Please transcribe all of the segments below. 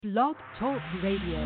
Blog Talk Radio.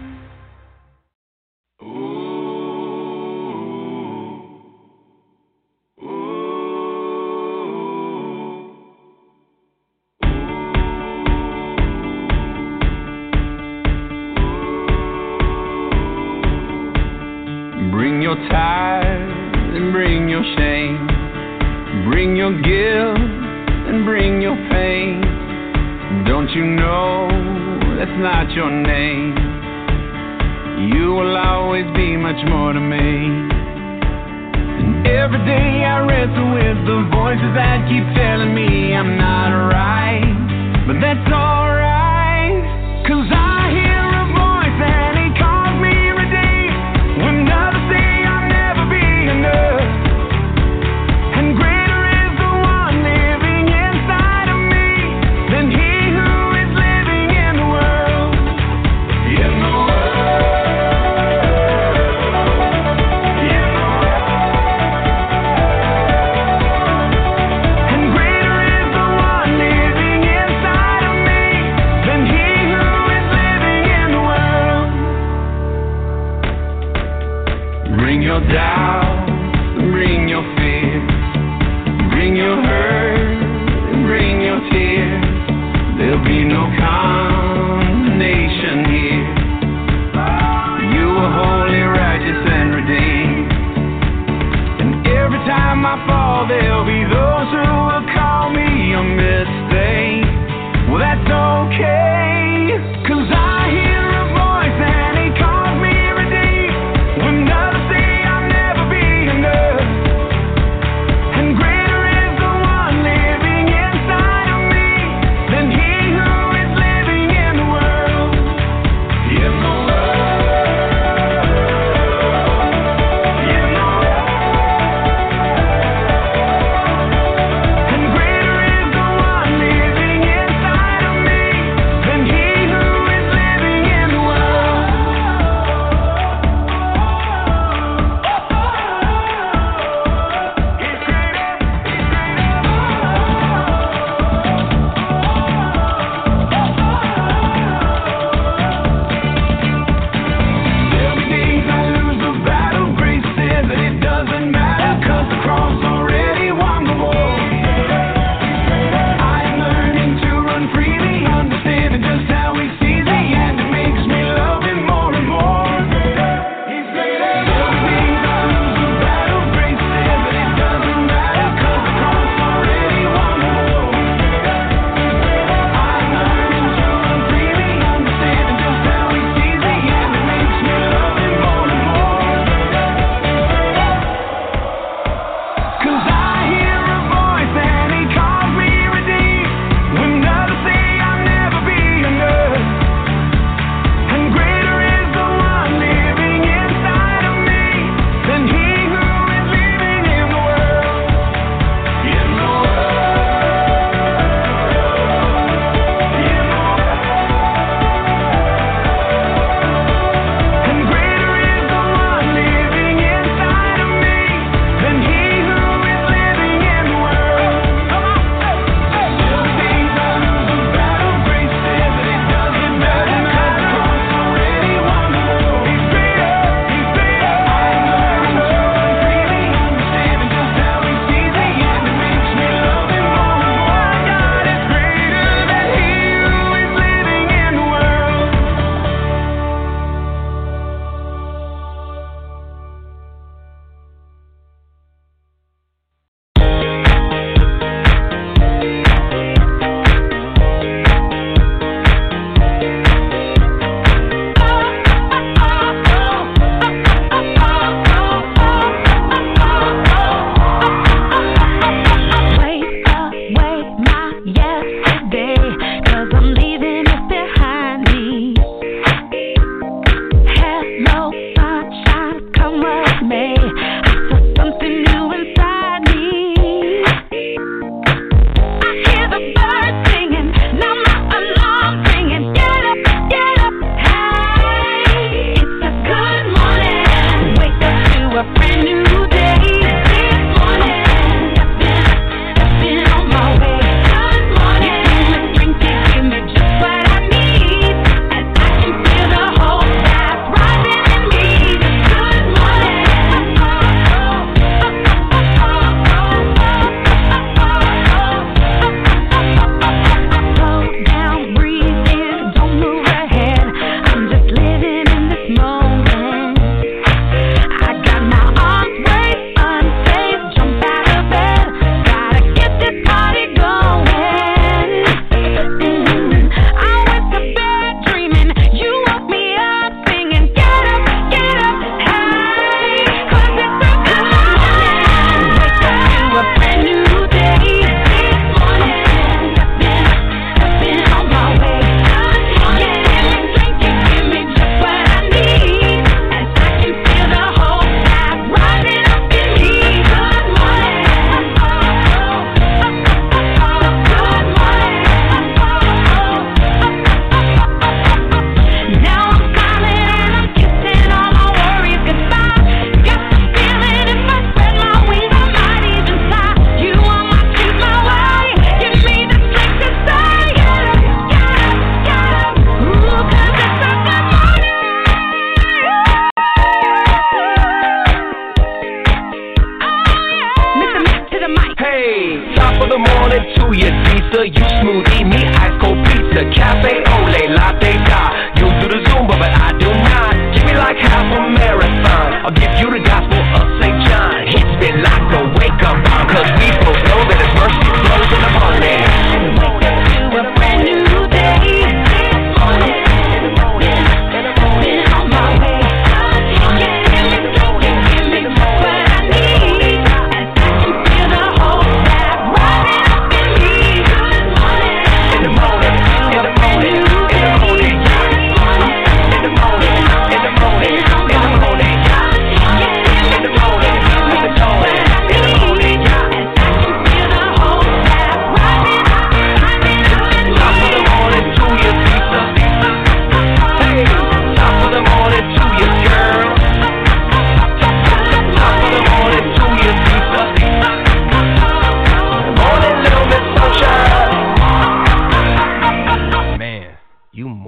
Bring your tithe and bring your shame. Bring your guilt and bring your pain. Don't you know that's not your name? You will always be much more to me. And every day I wrestle with the voices that keep telling me I'm not right. But that's alright, 'cause I hear a voice and he calls me redeemed. When others say I'll never be enough, and greater is the one living inside of me than he who is living in the world. In the world. In the world. And greater is the one living inside of me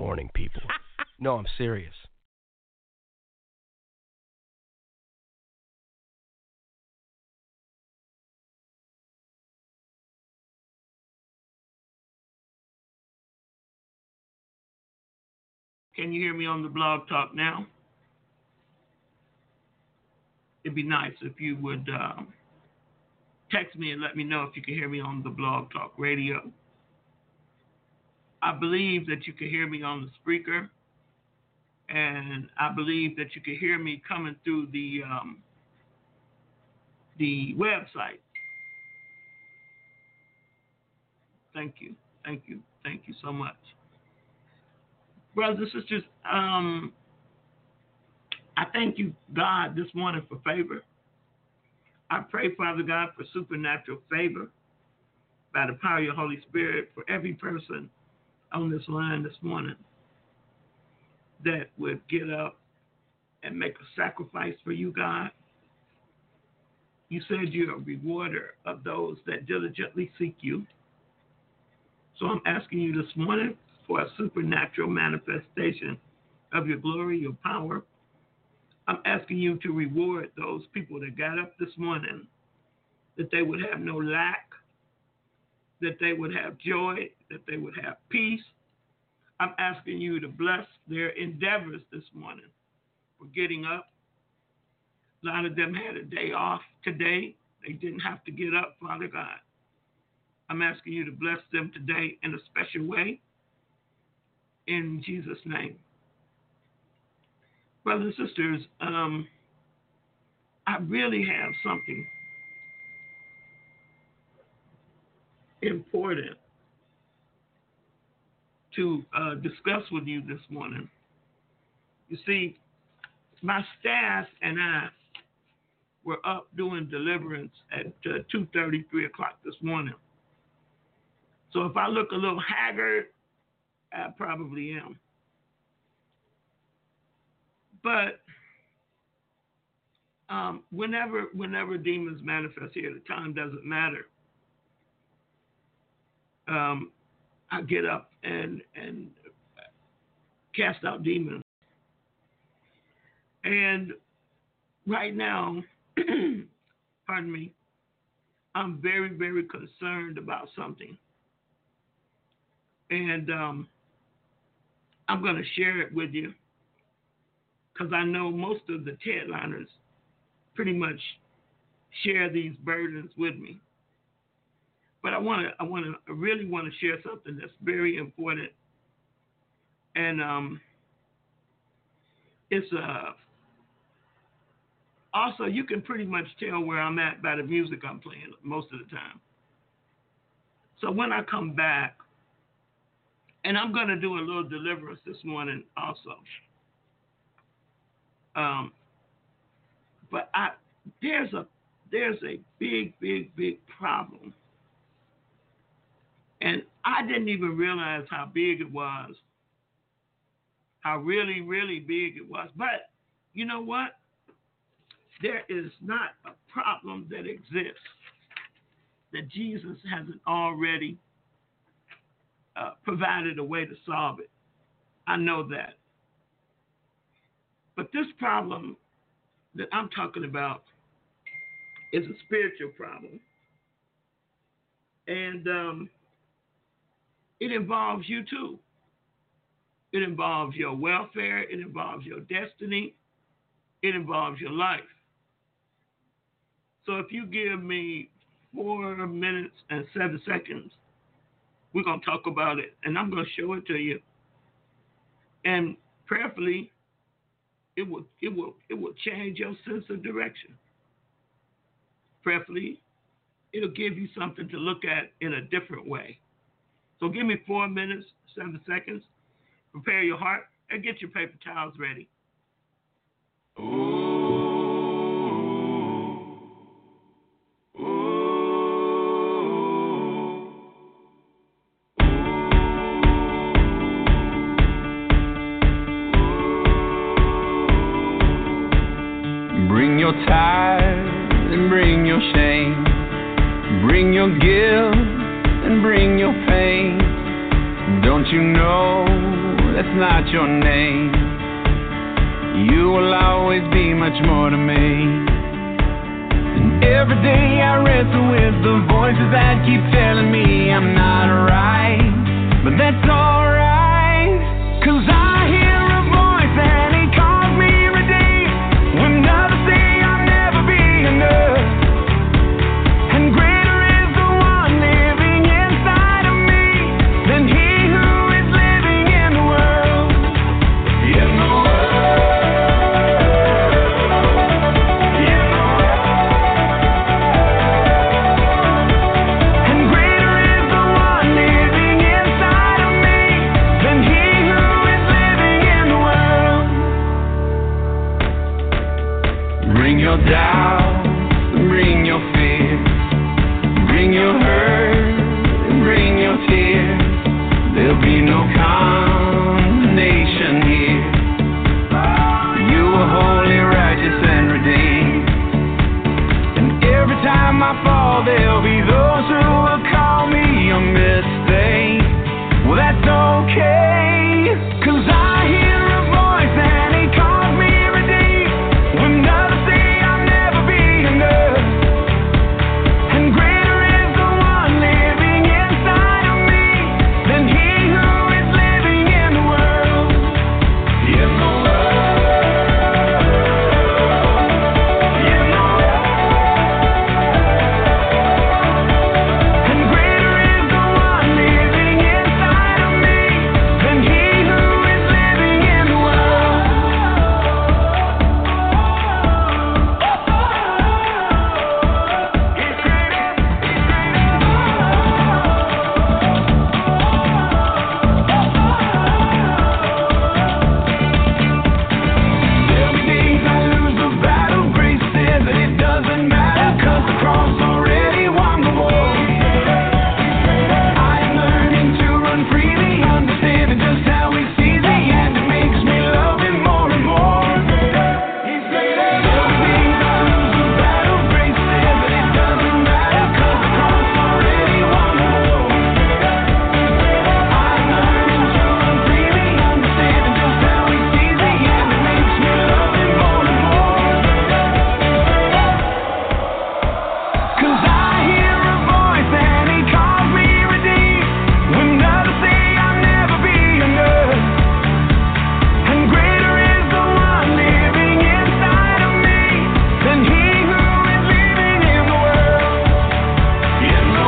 morning, people. No, I'm serious. Can you hear me on the Blog Talk now? It'd be nice if you would text me and let me know if you can hear me on the Blog Talk Radio. I believe that you can hear me on the speaker, and I believe that you can hear me coming through the website. Thank you so much. Brothers and sisters, I thank you, God, this morning for favor. I pray, Father God, for supernatural favor by the power of your Holy Spirit for every person on this line this morning that would get up and make a sacrifice for you, God. You said you're a rewarder of those that diligently seek you. So I'm asking you this morning for a supernatural manifestation of your glory, your power. I'm asking you to reward those people that got up this morning, that they would have no lack, that they would have joy, that they would have peace. I'm asking you to bless their endeavors this morning for getting up. A lot of them had a day off today. They didn't have to get up, Father God. I'm asking you to bless them today in a special way. In Jesus' name. Brothers and sisters, I really have something important to discuss with you this morning. You see, my staff and I were up doing deliverance at 2:30, 3 o'clock this morning. So if I look a little haggard, I probably am. But whenever demons manifest here, the time doesn't matter. I get up and cast out demons. And right now, pardon me, I'm very, very concerned about something. And I'm going to share it with you because I know most of the Tedliners pretty much share these burdens with me. But I really want to share something that's very important. And it's also, you can pretty much tell where I'm at by the music I'm playing most of the time. So when I come back, and I'm going to do a little deliverance this morning also. But there's a big problem. And I didn't even realize how big it was, how really, really big it was. But you know what? There is not a problem that exists that Jesus hasn't already provided a way to solve it. I know that. But this problem that I'm talking about is a spiritual problem. And it involves you too. It involves your welfare. It involves your destiny. It involves your life. So if you give me 4 minutes and 7 seconds, we're going to talk about it. And I'm going to show it to you. And prayerfully, it will change your sense of direction. Prayerfully, it'll give you something to look at in a different way. So give me 4 minutes, 7 seconds. Prepare your heart and get your paper towels ready. Bring your tithe and bring your shame. Bring your guilt and bring your pain. Don't you know that's not your name. You will always be much more to me. And every day I wrestle with the voices that keep telling me I'm not right, but that's alright, 'cause I hear a voice and he calls me redeemed. When others say I'll never be enough, and greater is the one living inside of me than he who is living in the world. In the world. In the world. And greater is the one living inside of me than he who is living in the world. Bring your doubts, bring your fears, bring your hurt and bring your tears. There'll be no condemnation here. You are holy, righteous, and redeemed. And every time I fall, there'll be those who will call me a mistake. Well, that's okay, 'cause I hear a voice and he calls me redeemed. When others say I'll never be enough, and greater is the one living inside of me than he who is living in the world. In the world. In the world. And greater is the one living inside of me than he who is living in the world. He's greater. There'll be days I lose the battle. Grace says that it doesn't matter, 'cause the cross already won the war. I am learning to run freely, understanding just how he sees me, and it makes me love him more and more. He's greater. There'll be days I lose the battle. Grace says that it doesn't matter, 'cause the cross already won the war. I'm learning to run freely, understanding just how he sees me, and it makes me love him more and more. 'Cause I hear a voice and he calls me redeemed. When others say I'll never be enough, and greater is the one living inside of me than he who is living in the world. In the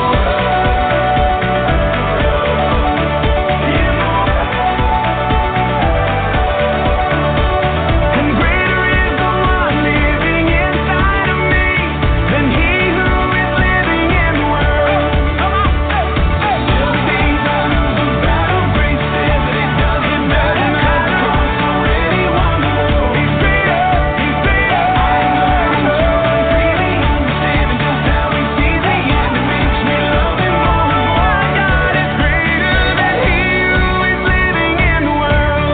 world. In the world. And greater is the one living inside of me than he who is living in the world. Come on, there'll be days I lose the battle. Grace says that it doesn't matter, 'cause the cross already won the war. He's greater. He's greater. I'm learning to run freely, understanding just how he sees me, and it makes me love him more and more. My God is greater than he who is living in the world.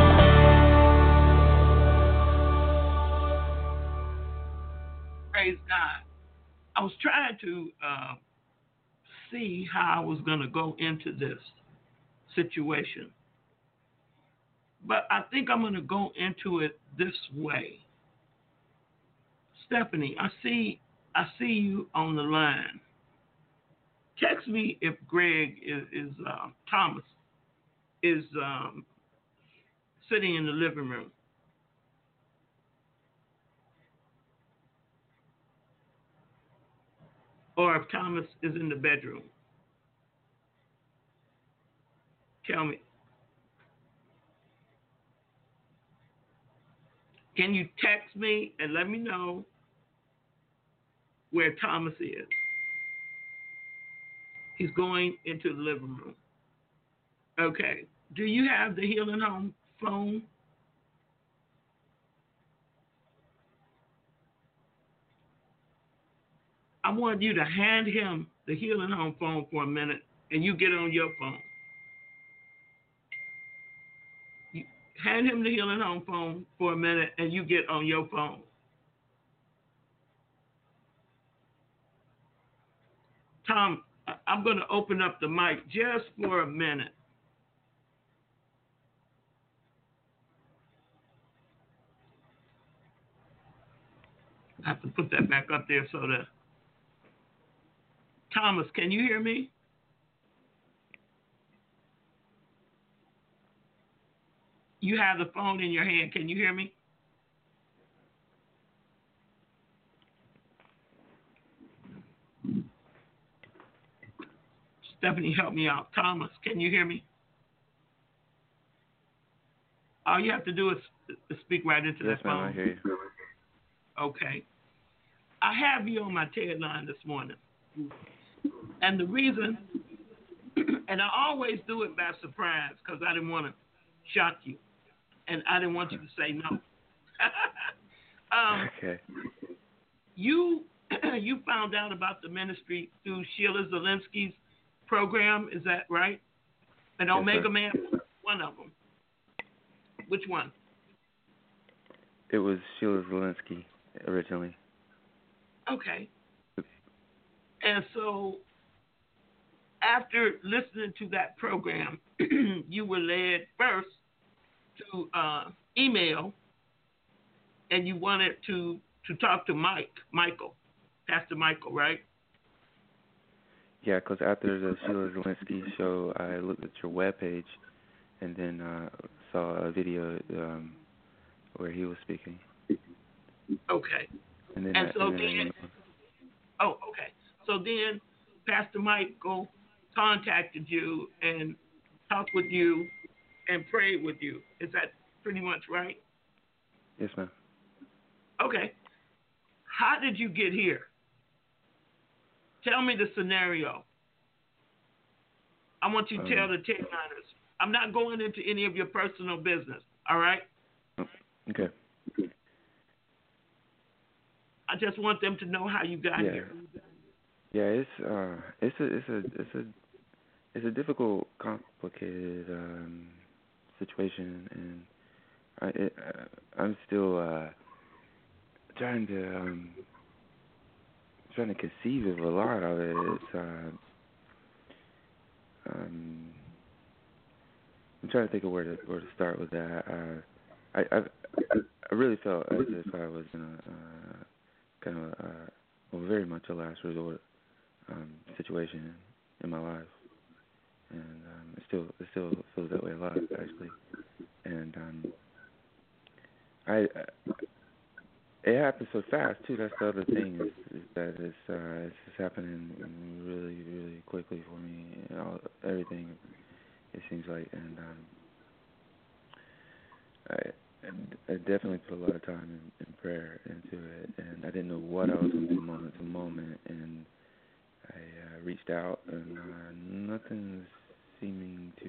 Praise God. I was trying to see how I was going to go into this situation, but I think I'm going to go into it this way. Stephanie, I see you on the line. Text me if Greg is Thomas is sitting in the living room. Or if Thomas is in the bedroom. Tell me. Can you text me and let me know where Thomas is? He's going into the living room. Okay. Do you have the Healing Home phone? I want you to hand him the Healing Home phone for a minute, and you get on your phone. You hand him the Healing Home phone for a minute, and you get on your phone. Tom, I'm going to open up the mic just for a minute. I have to put that back up there so that. Thomas, can you hear me? You have the phone in your hand. Can you hear me? Stephanie, help me out. Thomas, can you hear me? All you have to do is speak right into that phone. Yes, ma'am, I hear you. Okay. I have you on my tail line this morning. And the reason, and I always do it by surprise because I didn't want to shock you. And I didn't want you to say no. Okay. You found out about the ministry through Sheila Zielinski's program, is that right? And Yes, Omega sir. Man, one of them. Which one? It was Sheila Zielinski originally. Okay. And so after listening to that program, you were led first to email, and you wanted to talk to Pastor Michael, right? Yeah, because after the Sheila Zielinski show, I looked at your webpage and then saw a video where he was speaking. Okay. And then So then Pastor Michael contacted you and talked with you and prayed with you. Is that pretty much right? Yes, ma'am. Okay. How did you get here? Tell me the scenario. I want you to tell the tech-liners. I'm not going into any of your personal business, all right? Okay. I just want them to know how you got here. Yeah, it's a difficult, complicated situation, and I'm still trying to conceive of a lot of it. It's I'm trying to think of where to start with that. I really felt as if I was in a kind of very much a last resort situation in my life, and it still feels that way a lot, actually. And it happened so fast too. That's the other thing is that it's just happening really, really quickly for me. Everything, it seems like, and I definitely put a lot of time in prayer into it, and I didn't know what I was going to do moment to moment, and I reached out, and nothing's seeming to.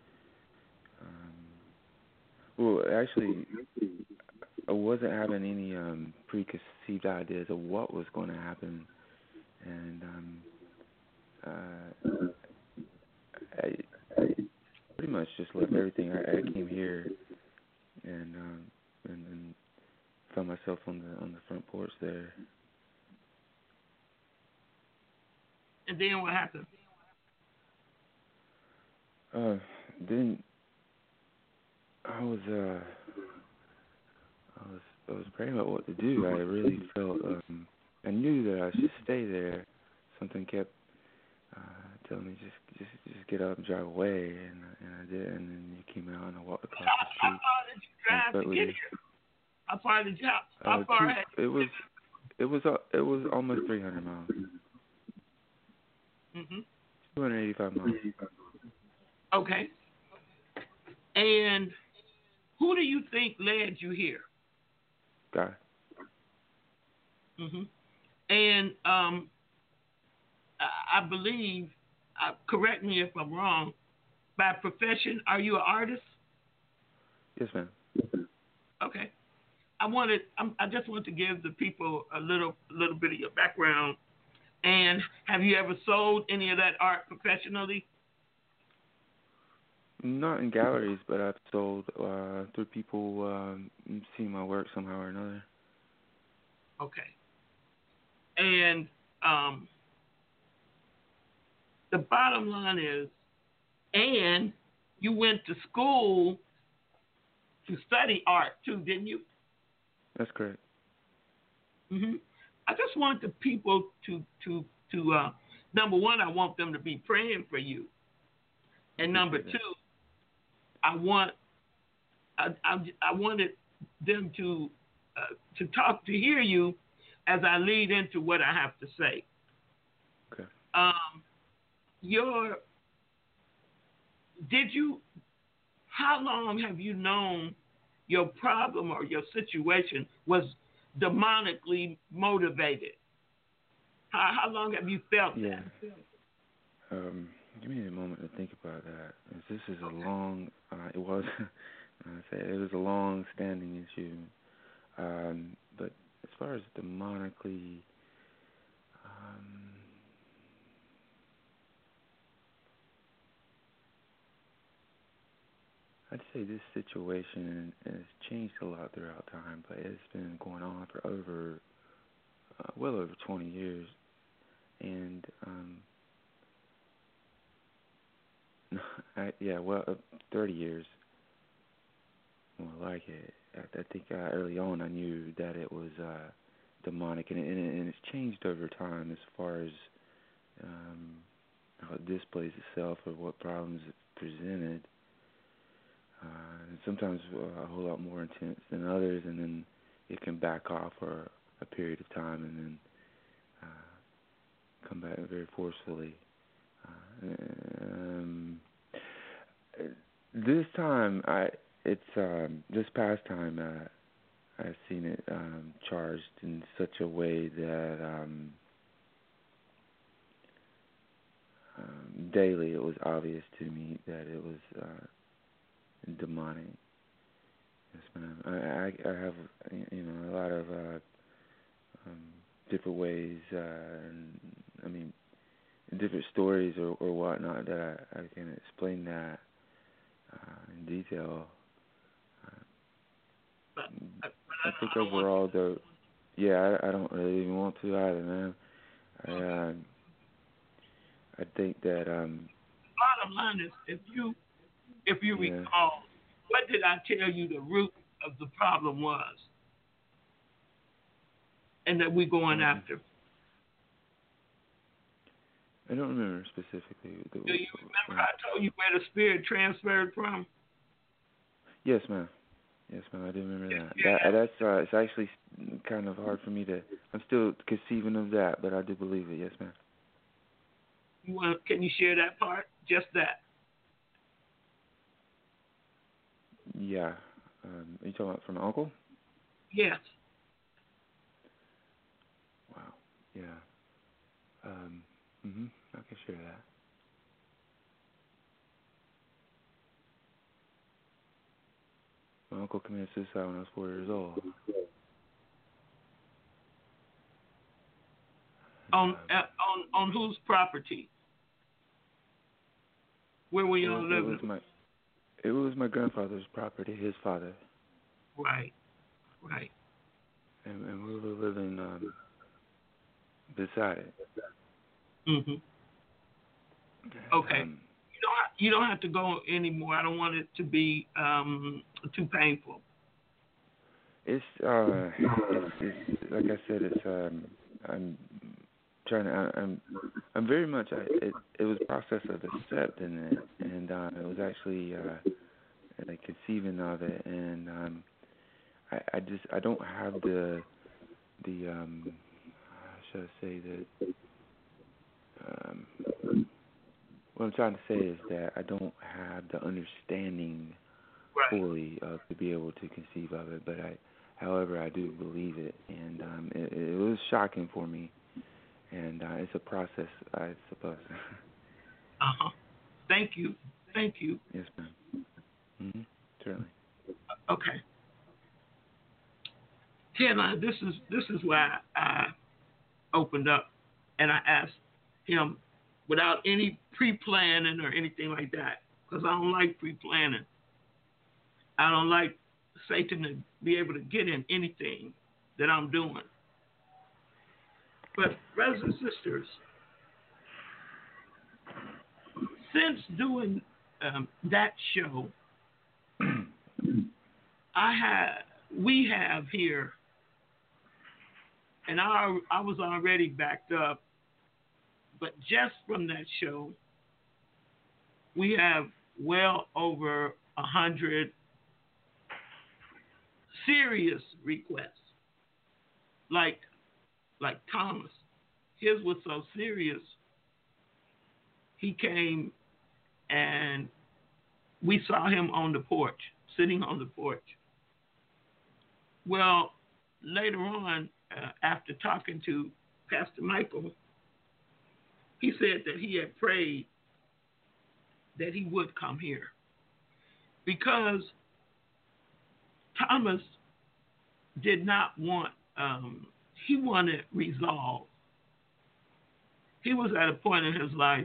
Well, actually, I wasn't having any preconceived ideas of what was going to happen, and I pretty much just left everything. I came here and found myself on the front porch there. And then what happened? Then I was praying about what to do. I really felt I knew that I should stay there. Something kept telling me just get up and drive away, and I did. And then you came out and I walked across the street. How far did you drive to get here? How far did you? How far? It was almost 300 miles. 285 miles. Okay. And who do you think led you here? God. And I believe, correct me if I'm wrong, by profession, are you an artist? Yes, ma'am. Okay. I just want to give the people a little bit of your background. And have you ever sold any of that art professionally? Not in galleries, but I've sold through people seeing my work somehow or another. Okay. And the bottom line is, and you went to school to study art too, didn't you? That's correct. Hmm. I just want the people to number one, I want them to be praying for you, and number two, I wanted them to talk, to hear you as I lead into what I have to say. Okay. How long have you known your problem or your situation was demonically motivated? How long have you felt that? Give me a moment to think about that. This is a long. It was. It was a long-standing issue. But as far as demonically, I'd say this situation has changed a lot throughout time, but it's been going on for well over 20 years, and 30 years, more like it. I think early on I knew that it was demonic, and it's changed over time as far as how it displays itself or what problems it presented. Sometimes a whole lot more intense than others, and then it can back off for a period of time and then come back very forcefully. This time, this past time, I've seen it charged in such a way that daily it was obvious to me that it was demonic. Yes, ma'am. I have a lot of different ways, different stories or whatnot that I can explain that in detail. I think overall, though, I don't really even want to either, man. I think that bottom line is, if you recall, what did I tell you the root of the problem was, and that we're going after? I don't remember specifically. Do you remember I told you where the spirit transferred from? Yes, ma'am. Yes, ma'am. I do remember that. That's it's actually kind of hard for me to. I'm still conceiving of that, but I do believe it. Yes, ma'am. Can you share that part? Just that. Yeah. Are you talking about from an uncle? Yes. Wow. Yeah. I can share that. My uncle committed suicide when I was 4 years old. On whose property? Where were you living? It was my grandfather's property, his father. Right. And we were living beside it. Mhm. Okay. You don't have to go anymore. I don't want it to be too painful. It's like I said. It's I'm trying to. I'm very much. It was a process of accepting it, and it was actually like conceiving of it, and I don't have the how should I say that. What I'm trying to say is that I don't have the understanding fully to be able to conceive of it, but however, I do believe it, and it was shocking for me, and it's a process, I suppose. Thank you. Yes, ma'am. Certainly. Okay. Ken, this is why I opened up, and I asked him without any pre-planning or anything like that, because I don't like pre-planning. I don't like Satan to be able to get in anything that I'm doing. But brothers and sisters, since doing that show, we have here And I was already backed up, but just from that show, we have well over 100 serious requests. Like Thomas, his was so serious. He came and we saw him on the porch, sitting on the porch. Well, later on, after talking to Pastor Michael, he said that he had prayed that he would come here because Thomas did not want, he wanted resolve. He was at a point in his life,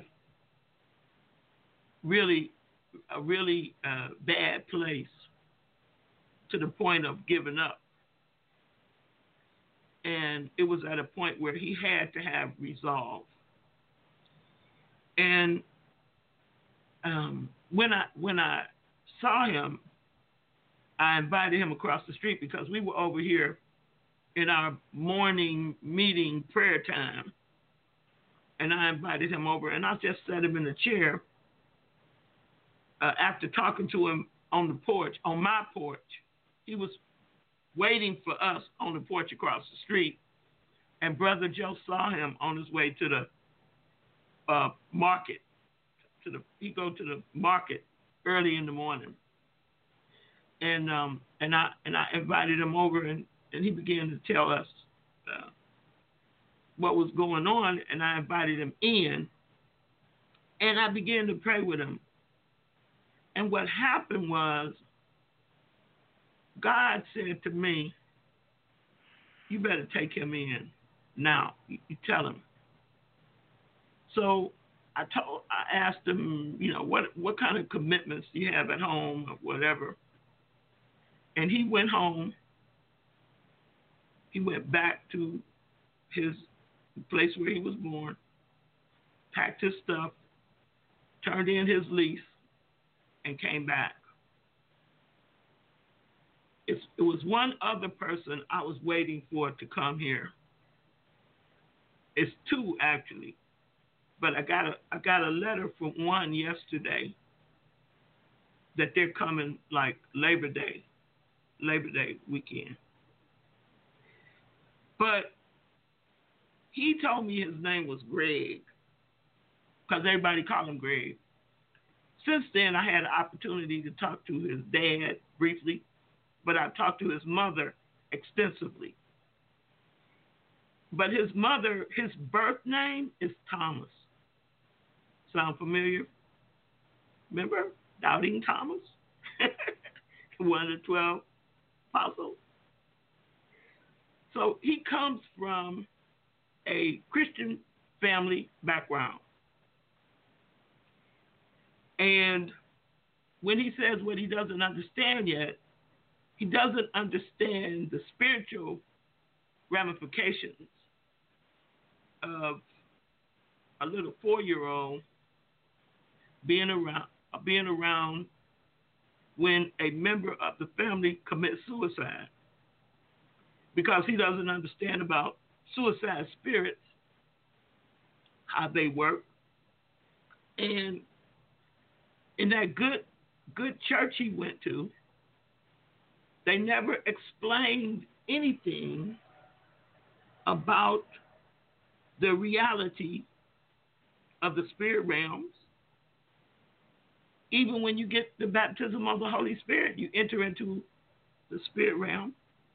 a really bad place, to the point of giving up. And it was at a point where he had to have resolve. And when I saw him, I invited him across the street because we were over here in our morning meeting prayer time. And I invited him over, and I just set him in a chair after talking to him on the porch, on my porch. He was waiting for us on the porch across the street, and Brother Joe saw him on his way to the market. He go to the market early in the morning, and I invited him over, and he began to tell us what was going on, and I invited him in, and I began to pray with him. And what happened was, God said to me, you better take him in now. You tell him. So I asked him, what kind of commitments do you have at home or whatever. And he went home. He went back to his place where he was born, packed his stuff, turned in his lease, and came back. It was one other person I was waiting for to come here. It's two, actually. But I got a letter from one yesterday that they're coming like Labor Day weekend. But he told me his name was Greg because everybody called him Greg. Since then, I had an opportunity to talk to his dad briefly, but I talked to his mother extensively. But his mother, his birth name is Thomas. Sound familiar? Remember Doubting Thomas? One of the 12 apostles. So he comes from a Christian family background. And when he says what he doesn't understand yet, he doesn't understand the spiritual ramifications of a little 4-year-old being around when a member of the family commits suicide, because he doesn't understand about suicide spirits, how they work. And in that good church he went to, they never explained anything about the reality of the spirit realms. Even when you get the baptism of the Holy Spirit, you enter into the spirit realm.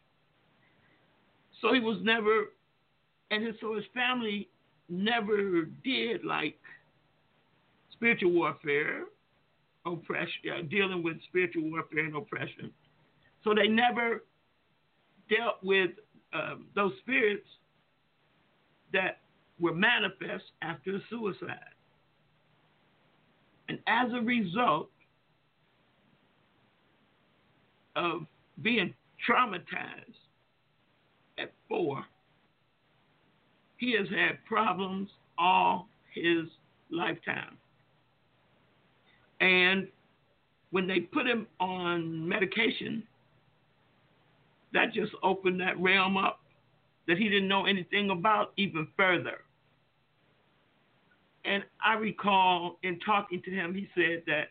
So he was never, so his family never did like spiritual warfare, oppression, dealing with spiritual warfare and oppression. So they never dealt with those spirits that were manifest after the suicide. And as a result of being traumatized at 4, he has had problems all his lifetime. And when they put him on medication, that just opened that realm up that he didn't know anything about even further. And I recall in talking to him, he said that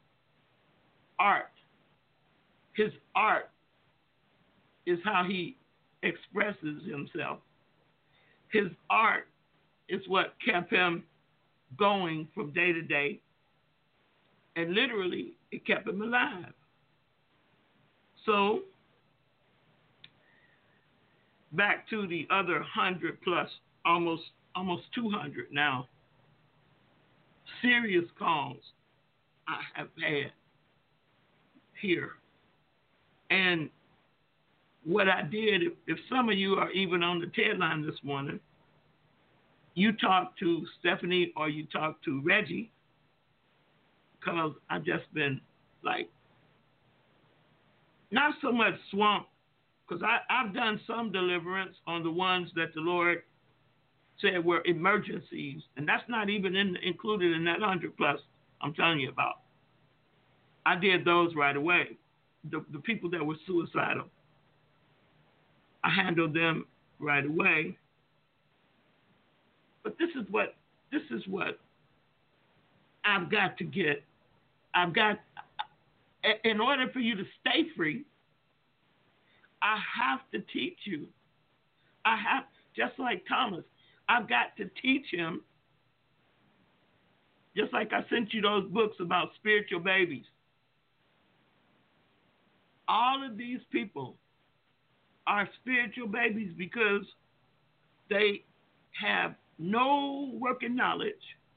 his art is how he expresses himself. His art is what kept him going from day to day. And literally, it kept him alive. So, back to the other 100 plus, almost 200 now, serious calls I have had here. And what I did, if some of you are even on the TED line this morning, you talk to Stephanie or you talk to Reggie, because I've just been like, not so much swamped, because I've done some deliverance on the ones that the Lord said were emergencies, and that's not even included in that 100 plus I'm telling you about. I did those right away. The people that were suicidal, I handled them right away. But this is what I've got to get. In order for you to stay free, I have to teach you. Just like Thomas, I've got to teach him. Just like I sent you those books about spiritual babies. All of these people are spiritual babies because they have no working knowledge,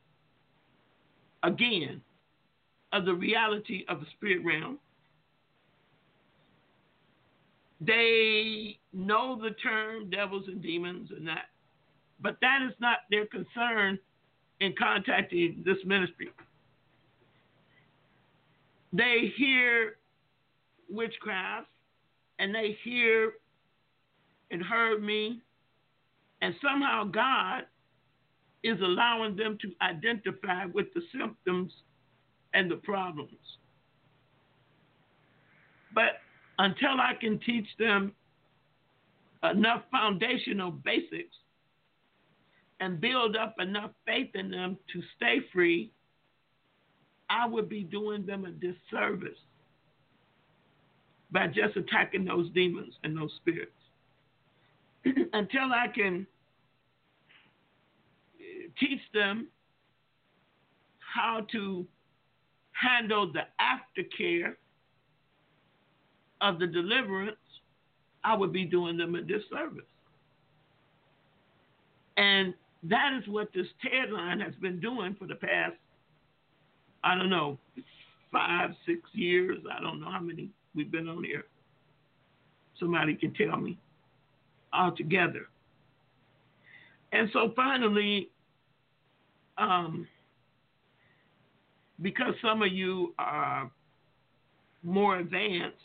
again, of the reality of the spirit realm. They know the term devils and demons and that, but that is not their concern in contacting this ministry. They hear witchcraft and they hear and heard me, and somehow God is allowing them to identify with the symptoms and the problems. But until I can teach them enough foundational basics and build up enough faith in them to stay free, I would be doing them a disservice by just attacking those demons and those spirits. Until I can teach them how to handle the aftercare of the deliverance, I would be doing them a disservice. And that is what this TED line has been doing for the past, 5, 6 years. I don't know how many we've been on here. Somebody can tell me altogether. And so finally, because some of you are more advanced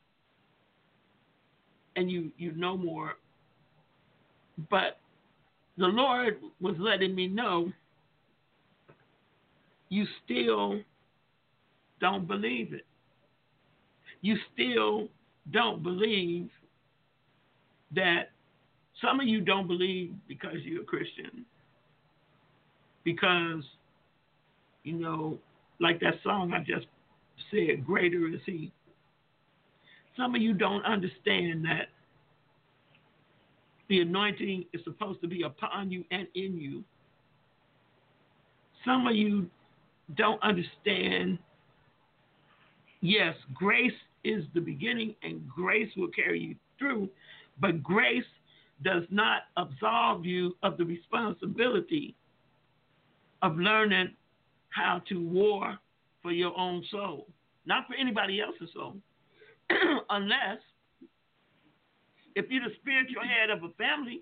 and you know more, but the Lord was letting me know you still don't believe it. You still don't believe that. Some of you don't believe because you're a Christian. Because, like that song I just said, greater is he. Some of you don't understand that the anointing is supposed to be upon you and in you. Some of you don't understand, yes, grace is the beginning and grace will carry you through, but grace does not absolve you of the responsibility of learning how to war for your own soul, not for anybody else's soul, unless if you're the spiritual head of a family,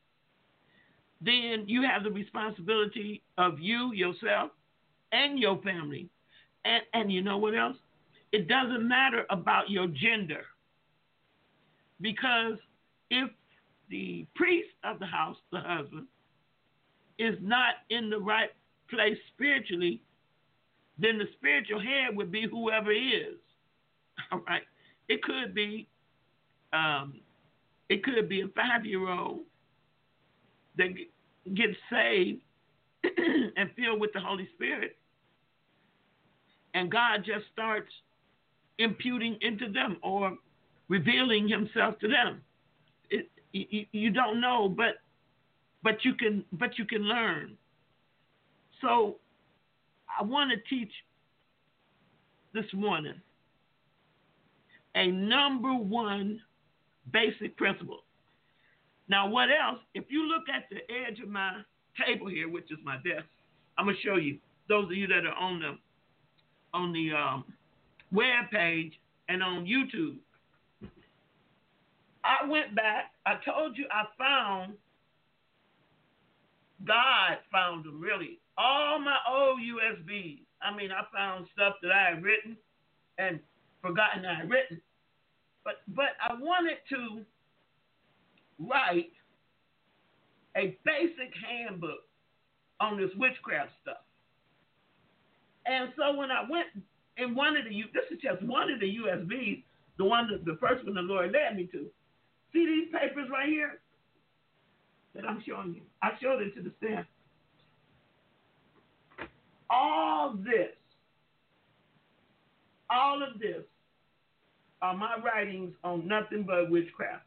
then you have the responsibility of you, yourself, and your family. And you know what else? It doesn't matter about your gender, because if the priest of the house, the husband, is not in the right place spiritually, then the spiritual head would be whoever is. All right. It could be a 5-year-old that get saved and filled with the Holy Spirit, and God just starts imputing into them or revealing himself to them. You don't know, but you can learn. So I want to teach this morning a number one basic principle. Now, what else? If you look at the edge of my table here, which is my desk, I'm gonna show you. Those of you that are on the web page and on YouTube, I went back. I told you God found them, really. All my old USBs. I mean, I found stuff that I had written and forgotten I had written. But I wanted to write a basic handbook on this witchcraft stuff. And so when I went in this is just one of the USBs, the first one the Lord led me to. See these papers right here that I'm showing you? I showed it to the staff. All of this are my writings on nothing but witchcraft.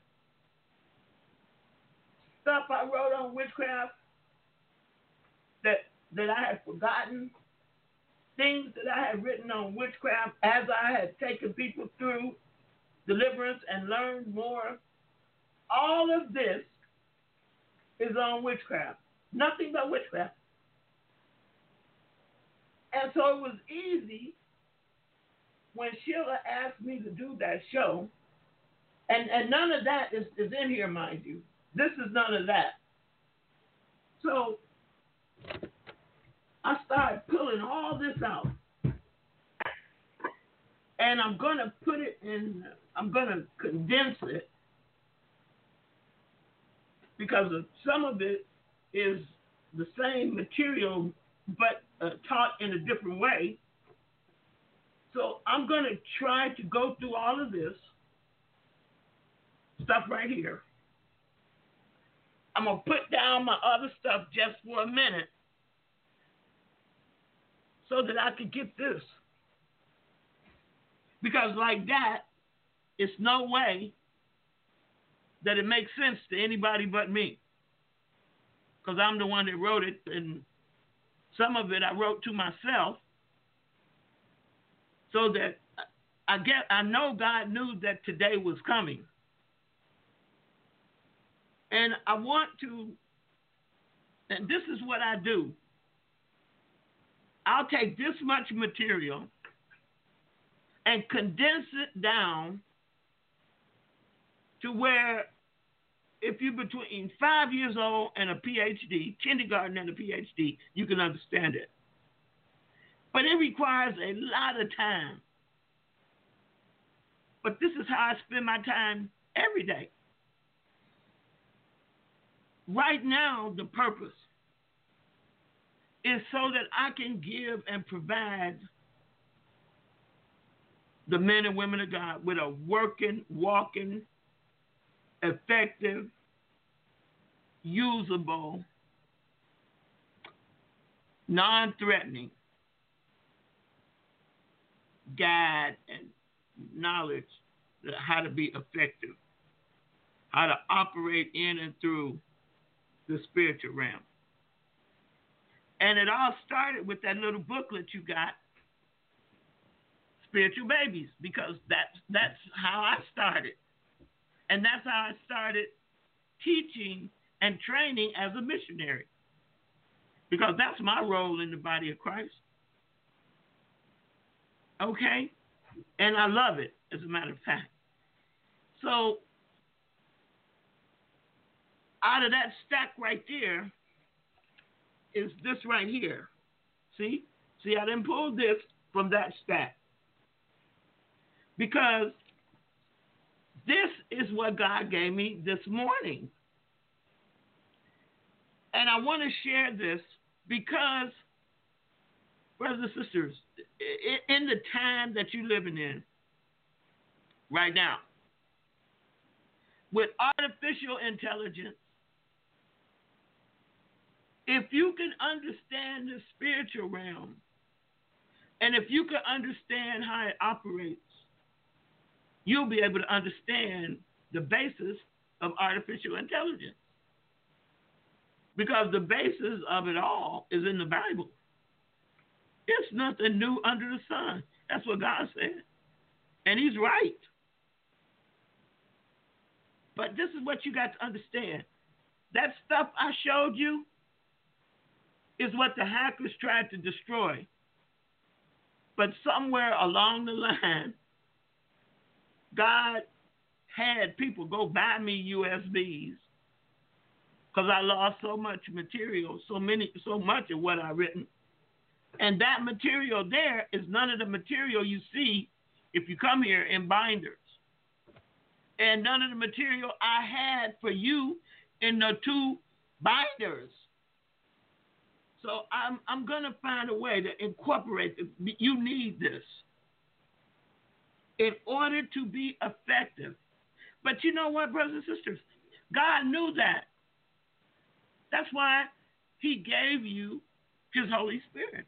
Stuff I wrote on witchcraft that I had forgotten, things that I had written on witchcraft as I had taken people through deliverance and learned more. All of this is on witchcraft. Nothing but witchcraft. And so it was easy when Sheila asked me to do that show, and none of that is in here, mind you. This is none of that. So I started pulling all this out. And I'm going to put it in, I'm going to condense it because some of it is the same material but taught in a different way. So I'm going to try to go through all of this stuff right here. I'm going to put down my other stuff just for a minute so that I could get this. Because like that, it's no way that it makes sense to anybody but me. Because I'm the one that wrote it, and some of it I wrote to myself so that I know God knew that today was coming. And I want to, and this is what I do. I'll take this much material and condense it down to where if you're between 5 years old and a PhD, kindergarten and a PhD, you can understand it. But it requires a lot of time. But this is how I spend my time every day. Right now, the purpose is so that I can give and provide the men and women of God with a working, walking, effective, usable, non-threatening guide and knowledge how to be effective, how to operate in and through the spiritual realm. And it all started with that little booklet you got, Spiritual Babies, because that's how I started. And that's how I started teaching and training as a missionary, because that's my role in the body of Christ. Okay? And I love it, as a matter of fact. So, out of that stack right there is this right here. See, I didn't pull this from that stack, because this is what God gave me this morning. And I want to share this because, brothers and sisters, in the time that you're living in right now, with artificial intelligence If you can understand the spiritual realm, and if you can understand how it operates, you'll be able to understand the basis of artificial intelligence. Because the basis of it all is in the Bible. It's nothing new under the sun. That's what God said. And he's right. But this is what you got to understand. That stuff I showed you is what the hackers tried to destroy. But somewhere along the line, God had people go buy me USBs because I lost so much material, so much of what I've written. And that material there is none of the material you see if you come here in binders. And none of the material I had for you in the 2 binders. So I'm going to find a way to incorporate it. You need this in order to be effective. But you know what, brothers and sisters? God knew that. That's why he gave you his Holy Spirit.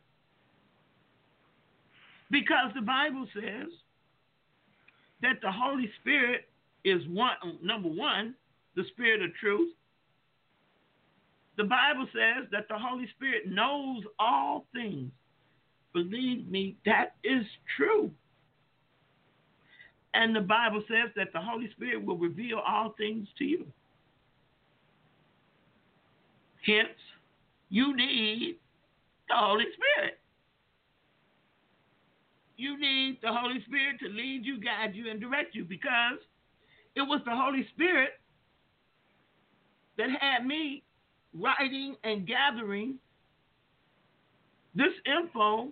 Because the Bible says that the Holy Spirit is number one, the Spirit of truth. The Bible says that the Holy Spirit knows all things. Believe me, that is true. And the Bible says that the Holy Spirit will reveal all things to you. Hence, you need the Holy Spirit. You need the Holy Spirit to lead you, guide you, and direct you, because it was the Holy Spirit that had me writing and gathering this info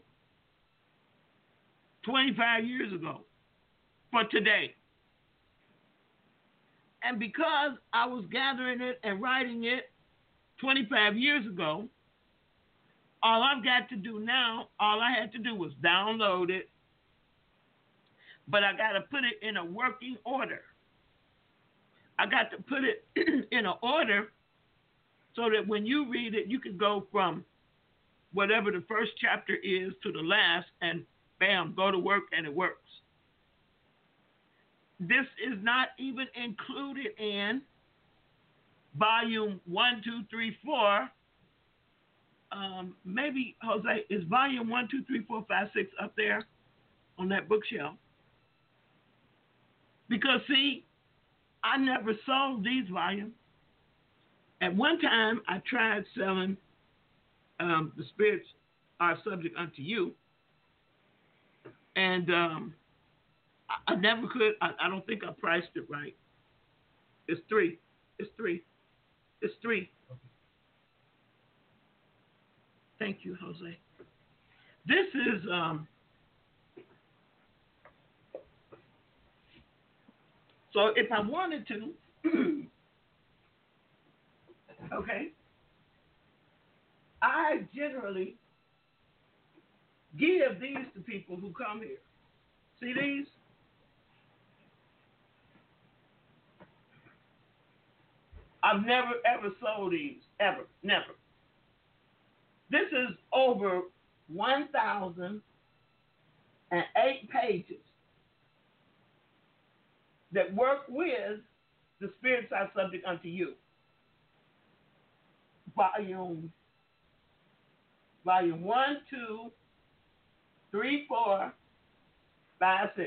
25 years ago for today. And because I was gathering it and writing it 25 years ago, all I've got to do now, all I had to do was download it, but I got to put it in a working order. I got to put it in an order so that when you read it, you can go from whatever the first chapter is to the last and bam, go to work and it works. This is not even included in volume 1, 2, 3, 4. Maybe, Jose, is volume 1, 2, 3, 4, 5, 6 up there on that bookshelf? Because, see, I never sold these volumes. At one time, I tried selling The Spirits Are Subject Unto You. And I never could. I don't think I priced it right. It's 3. It's 3. It's 3. Thank you, Jose. This is so if I wanted to, okay, I generally give these to people who come here. See these? I've never ever sold these, ever, never. This is over 1,008 pages that work with The Spirits Are Subject Unto You. Volume 1, 2, 3, 4, 5, 6.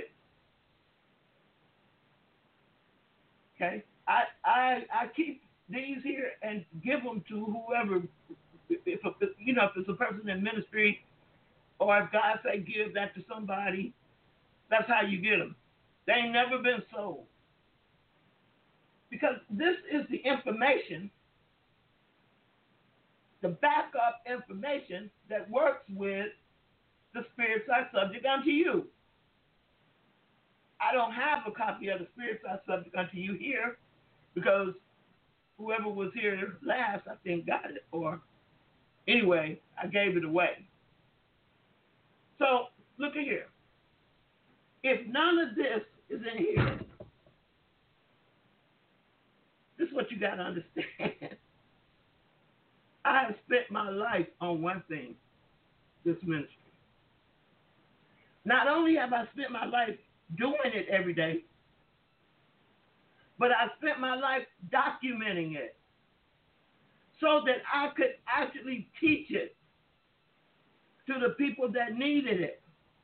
Okay? I keep these here and give them to whoever. If it's a person in ministry, or if God say give that to somebody, that's how you get them. They ain't never been sold. Because this is the information, the backup information that works with The Spirits Are Subject Unto You. I don't have a copy of The Spirits Are Subject Unto You here because whoever was here last, I think, got it. Or anyway, I gave it away. So, look at here. If none of this is in here, this is what you got to understand. I have spent my life on one thing, this ministry. Not only have I spent my life doing it every day, but I spent my life documenting it so that I could actually teach it to the people that needed it.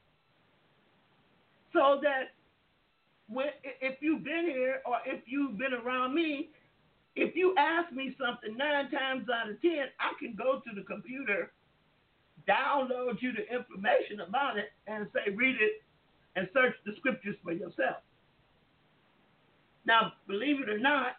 So that if you've been here or if you've been around me, if you ask me something 9 times out of 10, I can go to the computer, download you the information about it, and say, read it and search the scriptures for yourself. Now, believe it or not,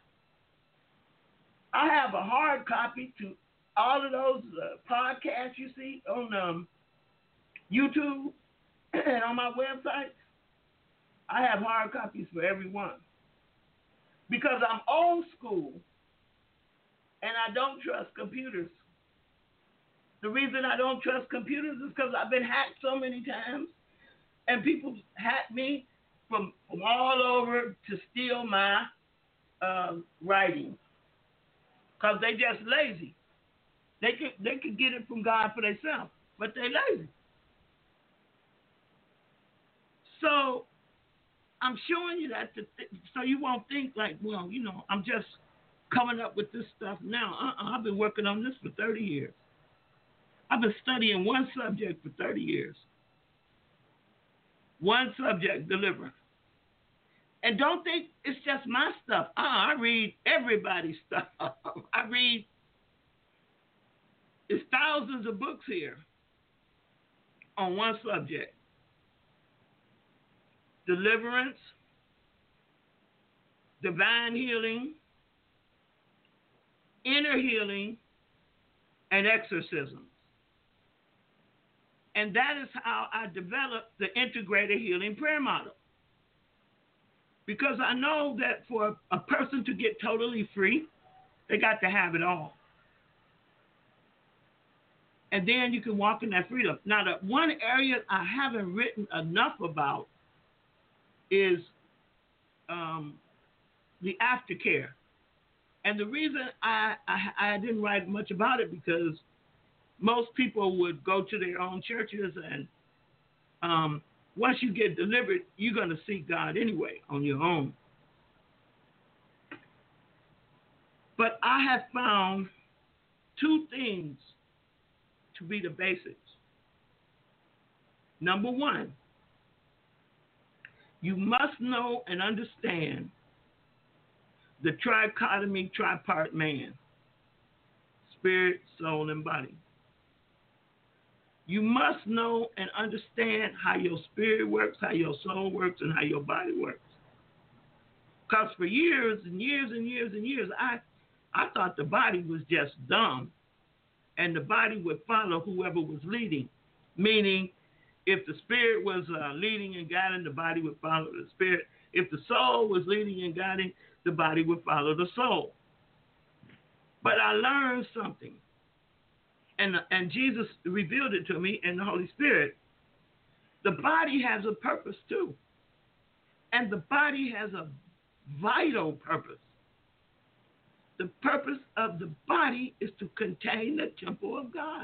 I have a hard copy to all of those podcasts you see on YouTube and on my website. I have hard copies for every one because I'm old school and I don't trust computers. The reason I don't trust computers is because I've been hacked so many times, and people hack me from all over to steal my writing because they just lazy. They could get it from God for themselves, but they lazy. So I'm showing you that so you won't think like, well, you know, I'm just coming up with this stuff now. I've been working on this for 30 years. I've been studying one subject for 30 years. One subject, deliverance. And don't think it's just my stuff. I read everybody's stuff. There's thousands of books here on one subject. Deliverance, divine healing, inner healing, and exorcism. And that is how I developed the integrated healing prayer model. Because I know that for a person to get totally free, they got to have it all. And then you can walk in that freedom. Now, the one area I haven't written enough about is the aftercare. And the reason I didn't write much about it because most people would go to their own churches, and once you get delivered, you're going to seek God anyway on your own. But I have found 2 things to be the basics. Number 1, you must know and understand the trichotomy, tripart man, spirit, soul, and body. You must know and understand how your spirit works, how your soul works, and how your body works. Because for years and years and years and years, I thought the body was just dumb, and the body would follow whoever was leading. Meaning, if the spirit was leading and guiding, the body would follow the spirit. If the soul was leading and guiding, the body would follow the soul. But I learned something. And Jesus revealed it to me in the Holy Spirit. The body has a purpose too. And the body has a vital purpose. The purpose of the body is to contain the temple of God.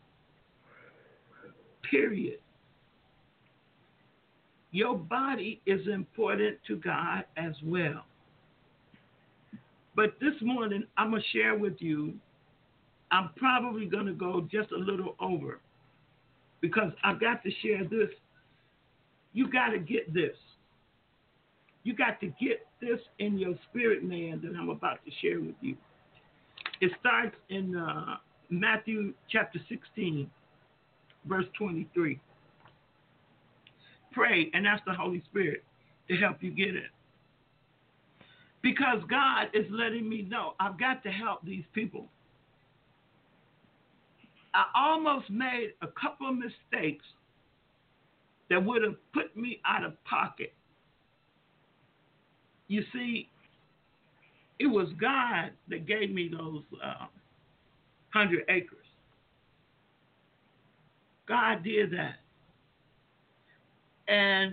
Period. Your body is important to God as well. But this morning, I'm going to share with you, I'm probably going to go just a little over because I've got to share this. You got to get this. You got to get this in your spirit, man, that I'm about to share with you. It starts in Matthew chapter 16, verse 23. Pray and ask the Holy Spirit to help you get it. Because God is letting me know I've got to help these people. I almost made a couple of mistakes that would have put me out of pocket. You see, it was God that gave me those 100 acres. God did that. And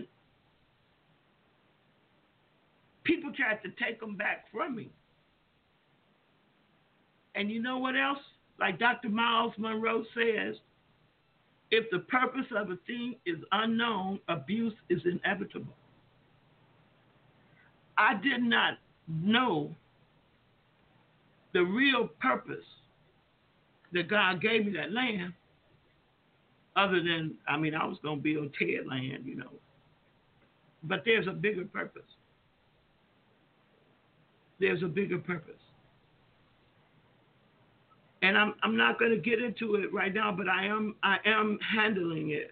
people tried to take them back from me. And you know what else? Like Dr. Miles Monroe says, if the purpose of a thing is unknown, abuse is inevitable. I did not know the real purpose that God gave me that land, other than, I was going to build Ted land, But there's a bigger purpose. There's a bigger purpose. And I'm not going to get into it right now, but I am handling it.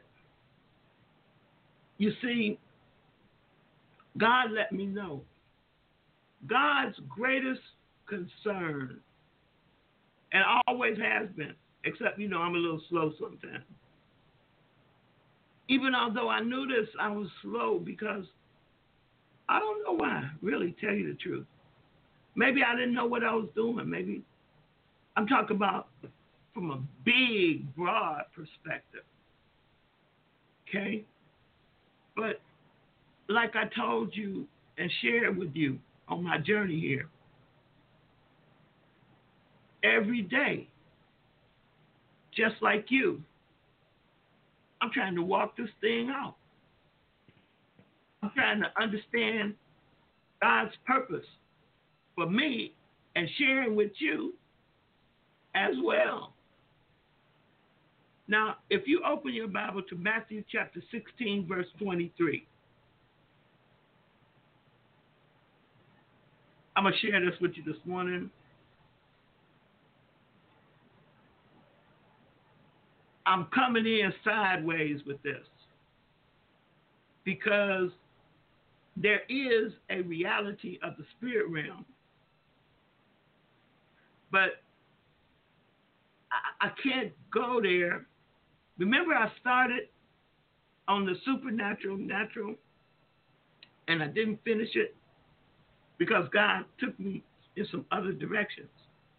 You see, God let me know God's greatest concern, and always has been, except, I'm a little slow sometimes. Even although I knew this, I was slow because I don't know why, really, tell you the truth. Maybe I didn't know what I was doing. Maybe I'm talking about from a big, broad perspective. Okay? But like I told you and shared with you on my journey here, every day, just like you, I'm trying to walk this thing out. I'm trying to understand God's purpose for me and sharing with you as well. Now, if you open your Bible to Matthew chapter 16, verse 23, I'm going to share this with you this morning. I'm coming in sideways with this because there is a reality of the spirit realm, but I can't go there. Remember, I started on the supernatural, natural, and I didn't finish it because God took me in some other directions.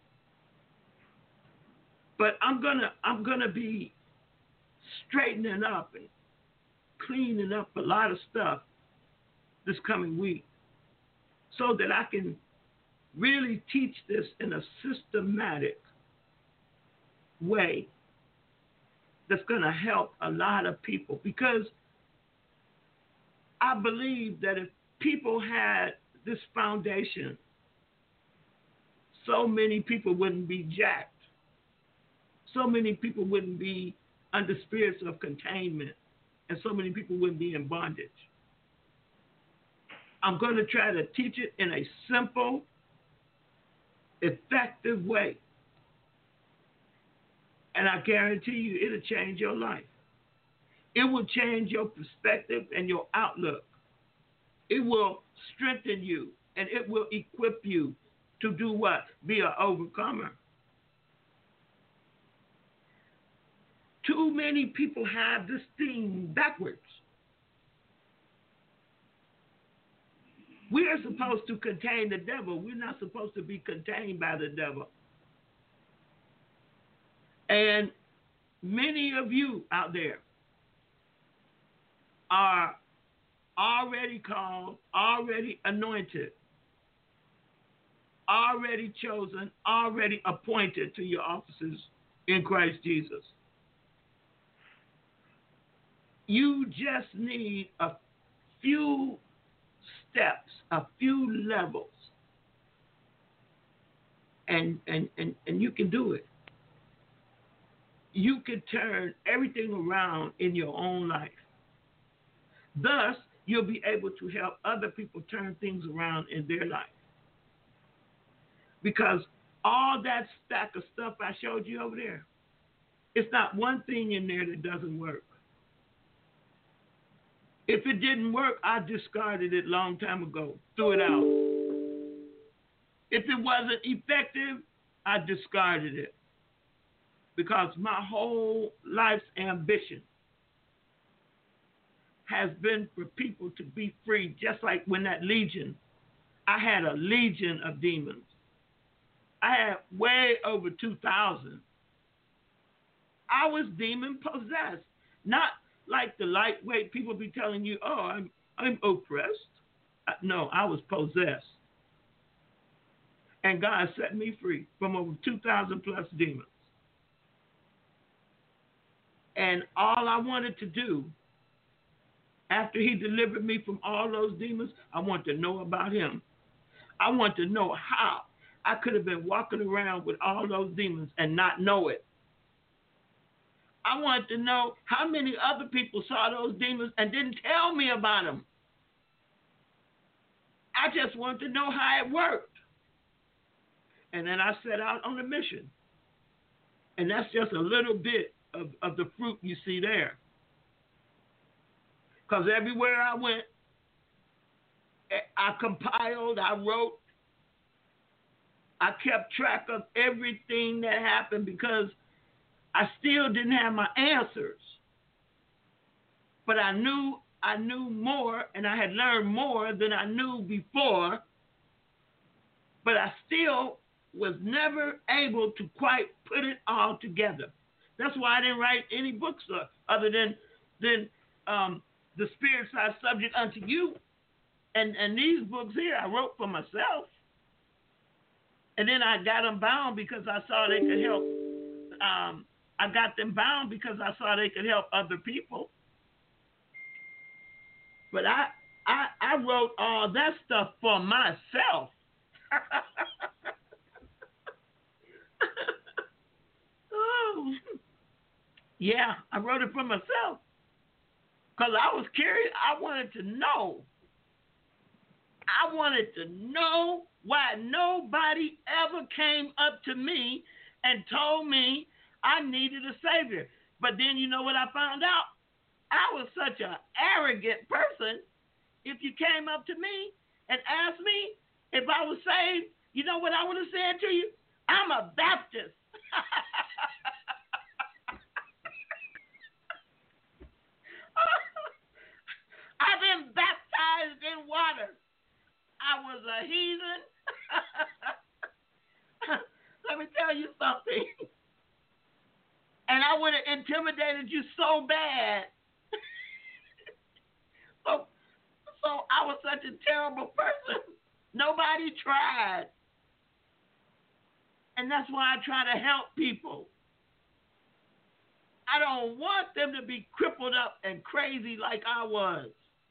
But I'm gonna be straightening up and cleaning up a lot of stuff this coming week so that I can really teach this in a systematic way that's going to help a lot of people, because I believe that if people had this foundation, so many people wouldn't be jacked. So many people wouldn't be under spirits of containment, and so many people wouldn't be in bondage. I'm going to try to teach it in a simple, effective way. And I guarantee you it'll change your life. It will change your perspective and your outlook. It will strengthen you, and it will equip you to do what? Be an overcomer. Too many people have this thing backwards. We are supposed to contain the devil. We're not supposed to be contained by the devil. And many of you out there are already called, already anointed, already chosen, already appointed to your offices in Christ Jesus. You just need a few steps, a few levels, and you can do it. You can turn everything around in your own life. Thus, you'll be able to help other people turn things around in their life. Because all that stack of stuff I showed you over there, it's not one thing in there that doesn't work. If it didn't work, I discarded it a long time ago, threw it out. If it wasn't effective, I discarded it. Because my whole life's ambition has been for people to be free, just like when that legion, I had a legion of demons. I had way over 2,000. I was demon possessed, not like the lightweight people be telling you, oh, I'm oppressed. No, I was possessed. And God set me free from over 2,000 plus demons. And all I wanted to do after he delivered me from all those demons, I wanted to know about him. I want to know how I could have been walking around with all those demons and not know it. I want to know how many other people saw those demons and didn't tell me about them. I just wanted to know how it worked. And then I set out on a mission. And that's just a little bit of the fruit you see there. Because everywhere I went, I compiled, I wrote, I kept track of everything that happened because I still didn't have my answers. But I knew more, and I had learned more than I knew before. But I still was never able to quite put it all together. That's why I didn't write any books other than the Spirit Side Subject Unto You. And these books here I wrote for myself. And then I got them bound because I saw they could help. I got them bound because I saw they could help other people. But I wrote all that stuff for myself. Oh. Yeah, I wrote it for myself. Because I was curious. I wanted to know. I wanted to know why nobody ever came up to me and told me I needed a Savior. But then you know what I found out? I was such an arrogant person. If you came up to me and asked me if I was saved, you know what I would have said to you? I'm a Baptist. I've been baptized in water. I was a heathen. Let me tell you something. And I would have intimidated you so bad. So I was such a terrible person. Nobody tried. And that's why I try to help people. I don't want them to be crippled up and crazy like I was.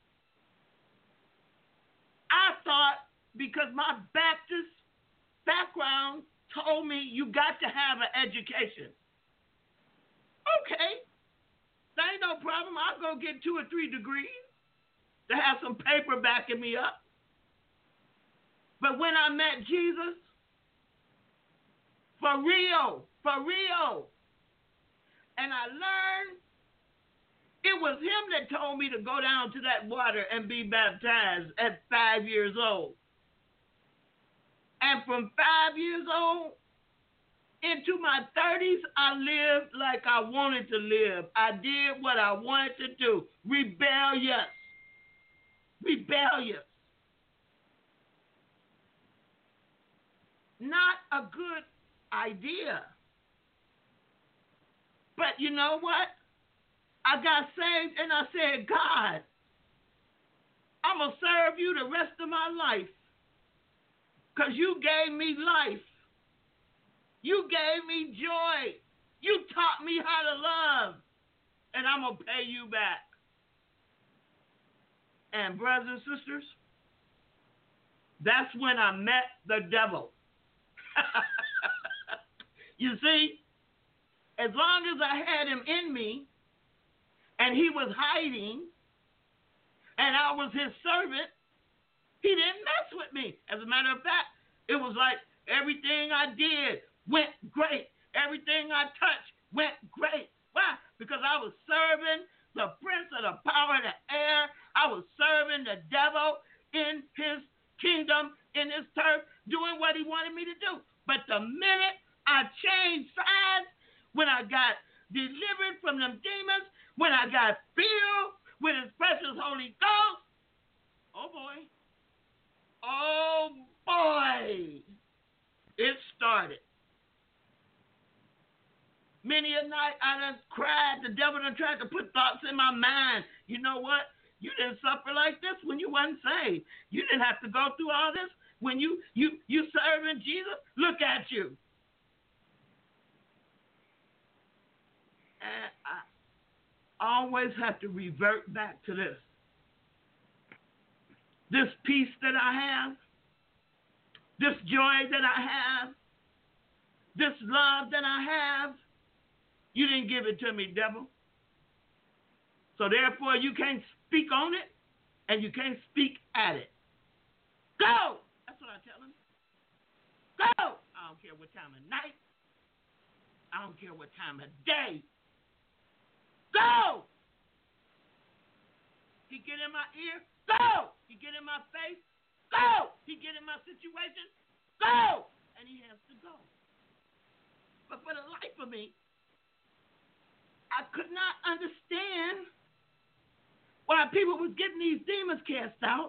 I thought because my Baptist background told me you got to have an education. Okay, that ain't no problem. I'll go get 2 or 3 degrees to have some paper backing me up. But when I met Jesus, for real, and I learned it was him that told me to go down to that water and be baptized at 5 years old. And from 5 years old into my 30s, I lived like I wanted to live. I did what I wanted to do. Rebellious. Not a good idea. But you know what? I got saved and I said, God, I'm going to serve you the rest of my life because you gave me life. You gave me joy. You taught me how to love, and I'm going to pay you back. And brothers and sisters, that's when I met the devil. You see, as long as I had him in me, and he was hiding, and I was his servant, he didn't mess with me. As a matter of fact, it was like everything I did went great. Everything I touched went great. Why? Because I was serving the prince of the power of the air. I was serving the devil in his kingdom, in his turf, doing what he wanted me to do. But the minute I changed sides, when I got delivered from them demons, when I got filled with his precious Holy Ghost, oh boy, it started. Many a night I done cried. The devil done tried to put thoughts in my mind. You know what? You didn't suffer like this when you wasn't saved. You didn't have to go through all this when you serving Jesus. Look at you. And always have to revert back to this. This peace that I have, this joy that I have, this love that I have, you didn't give it to me, devil. So therefore, you can't speak on it, and you can't speak at it. Go! That's what I tell him. Go! I don't care what time of night. I don't care what time of day. Go! He get in my ear. Go! He get in my face. Go! He get in my situation. Go! And he has to go. But for the life of me, I could not understand why people was getting these demons cast out.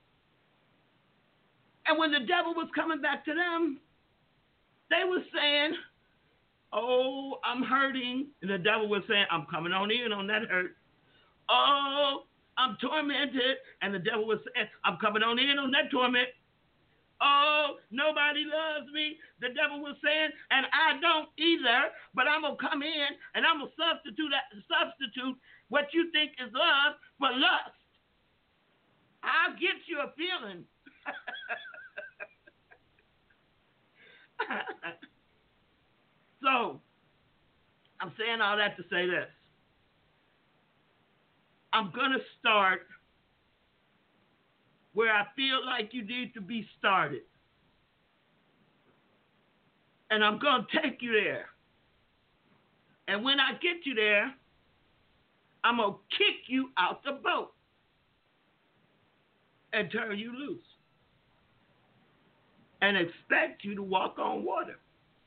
And when the devil was coming back to them, they were saying, oh, I'm hurting. And the devil was saying, I'm coming on in on that hurt. Oh, I'm tormented. And the devil was saying, I'm coming on in on that torment. Oh, nobody loves me. The devil was saying, and I don't either, but I'm going to come in and I'm going to substitute what you think is love for lust. I'll get you a feeling. So, I'm saying all that to say this. I'm going to start where I feel like you need to be started. And I'm going to take you there. And when I get you there, I'm going to kick you out the boat and turn you loose and expect you to walk on water.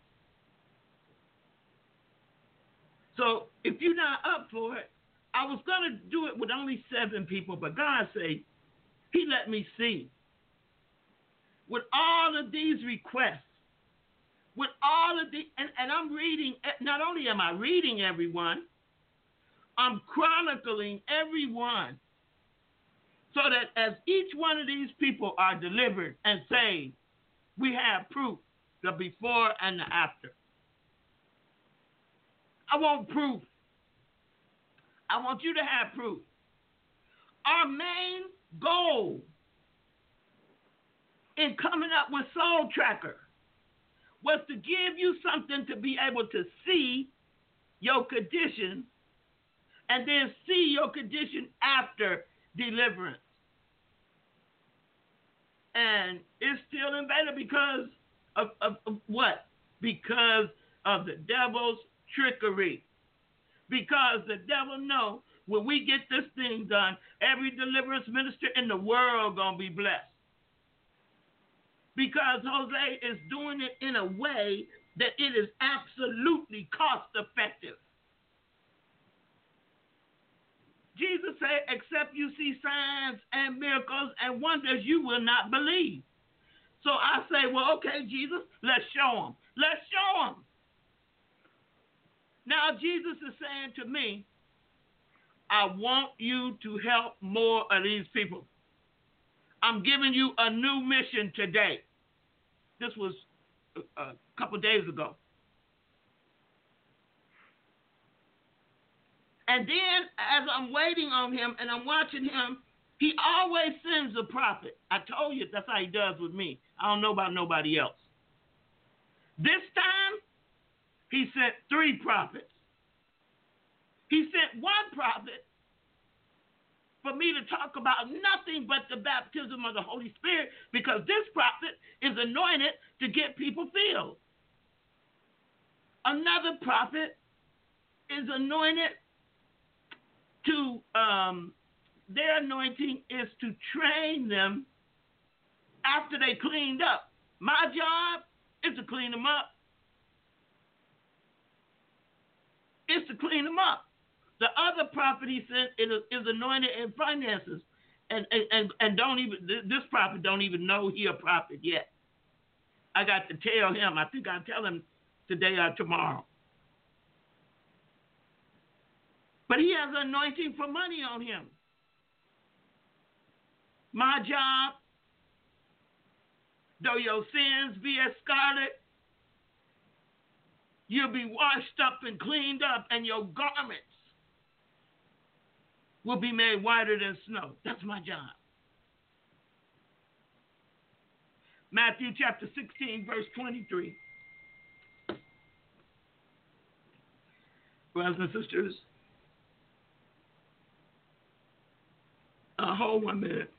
So if you're not up for it, I was going to do it with only 7 people, but God said, He let me see. With all of these requests, with all of the, and I'm reading, not only am I reading everyone, I'm chronicling everyone so that as each one of these people are delivered and saved, we have proof, the before and the after. I want proof. I want you to have proof. Our main goal in coming up with Soul Tracker was to give you something to be able to see your condition and then see your condition after deliverance. And it's still in beta because of what? Because of the devil's trickery. Because the devil knows when we get this thing done, every deliverance minister in the world gonna be blessed. Because Jose is doing it in a way that it is absolutely cost effective. Jesus said, except you see signs and miracles and wonders, you will not believe. So I say, well, okay, Jesus, let's show them. Let's show them. Now Jesus is saying to me, I want you to help more of these people. I'm giving you a new mission today. This was a couple days ago. And then as I'm waiting on him and I'm watching him, he always sends a prophet. I told you that's how he does with me. I don't know about nobody else. This time, he sent 3 prophets. He sent 1 prophet for me to talk about nothing but the baptism of the Holy Spirit, because this prophet is anointed to get people filled. Another prophet is anointed to, their anointing is to train them after they cleaned up. My job is to clean them up. It's to clean them up. The other prophet he sent is anointed in finances, and don't even, this prophet don't even know he a prophet yet. I got to tell him. I think I'll tell him today or tomorrow. But he has anointing for money on him. My job, though your sins be as scarlet, you'll be washed up and cleaned up, and your garments will be made whiter than snow. That's my job. Matthew chapter 16, verse 23. Brothers and sisters, hold 1 minute.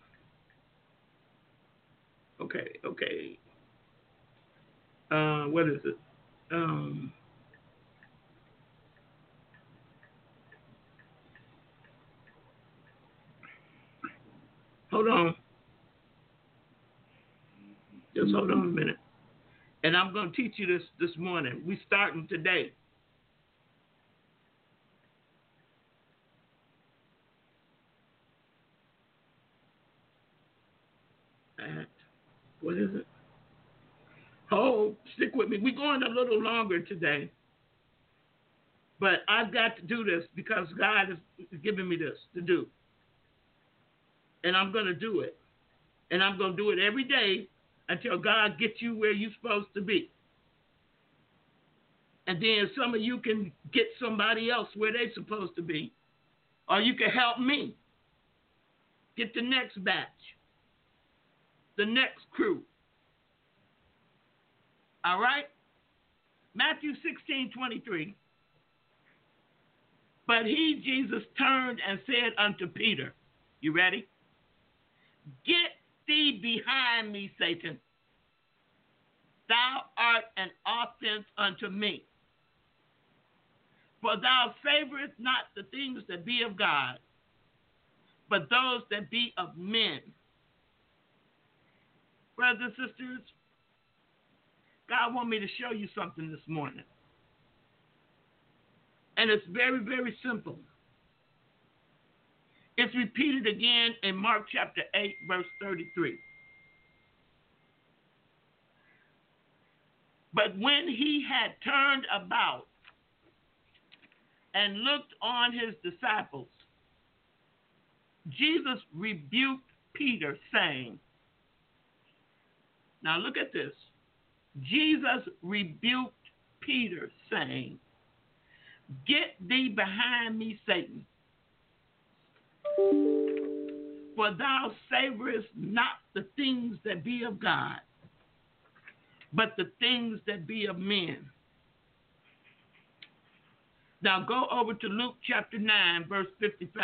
Okay. What is it? Hold on. Just hold on a minute. And I'm going to teach you this morning. We're starting today. What is it? Oh, stick with me. We're going a little longer today. But I've got to do this because God is giving me this to do. And I'm going to do it. And I'm going to do it every day until God gets you where you're supposed to be. And then some of you can get somebody else where they're supposed to be. Or you can help me get the next batch, the next crew. All right? Matthew 16:23. But he, Jesus, turned and said unto Peter, you ready? Get thee behind me, Satan. Thou art an offense unto me. For thou favorest not the things that be of God, but those that be of men. Brothers and sisters, God wants me to show you something this morning. And it's very, very simple. It's repeated again in Mark chapter 8, verse 33. But when he had turned about and looked on his disciples, Jesus rebuked Peter, saying, now look at this. Jesus rebuked Peter, saying, get thee behind me, Satan. For thou savorest not the things that be of God, but the things that be of men. Now go over to Luke chapter 9, verse 55.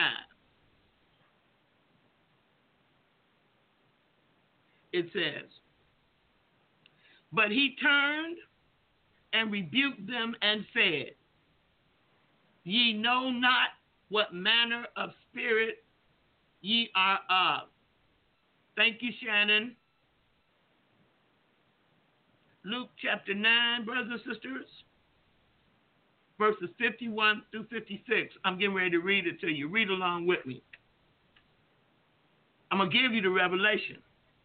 It says, but he turned and rebuked them and said, ye know not what manner of spirit ye are of. Thank you, Shannon. Luke chapter 9, brothers and sisters, verses 51 through 56. I'm getting ready to read it to you. Read along with me. I'm going to give you the revelation.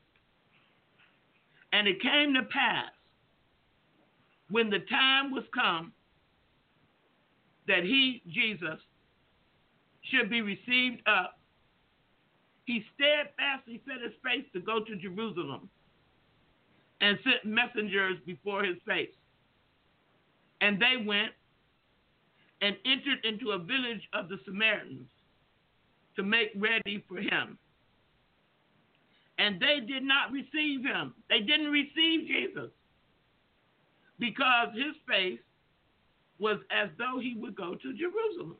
And it came to pass, when the time was come, that he, Jesus, should be received up, he steadfastly set his face to go to Jerusalem and sent messengers before his face. And they went and entered into a village of the Samaritans to make ready for him. And they did not receive him. They didn't receive Jesus because his face was as though he would go to Jerusalem.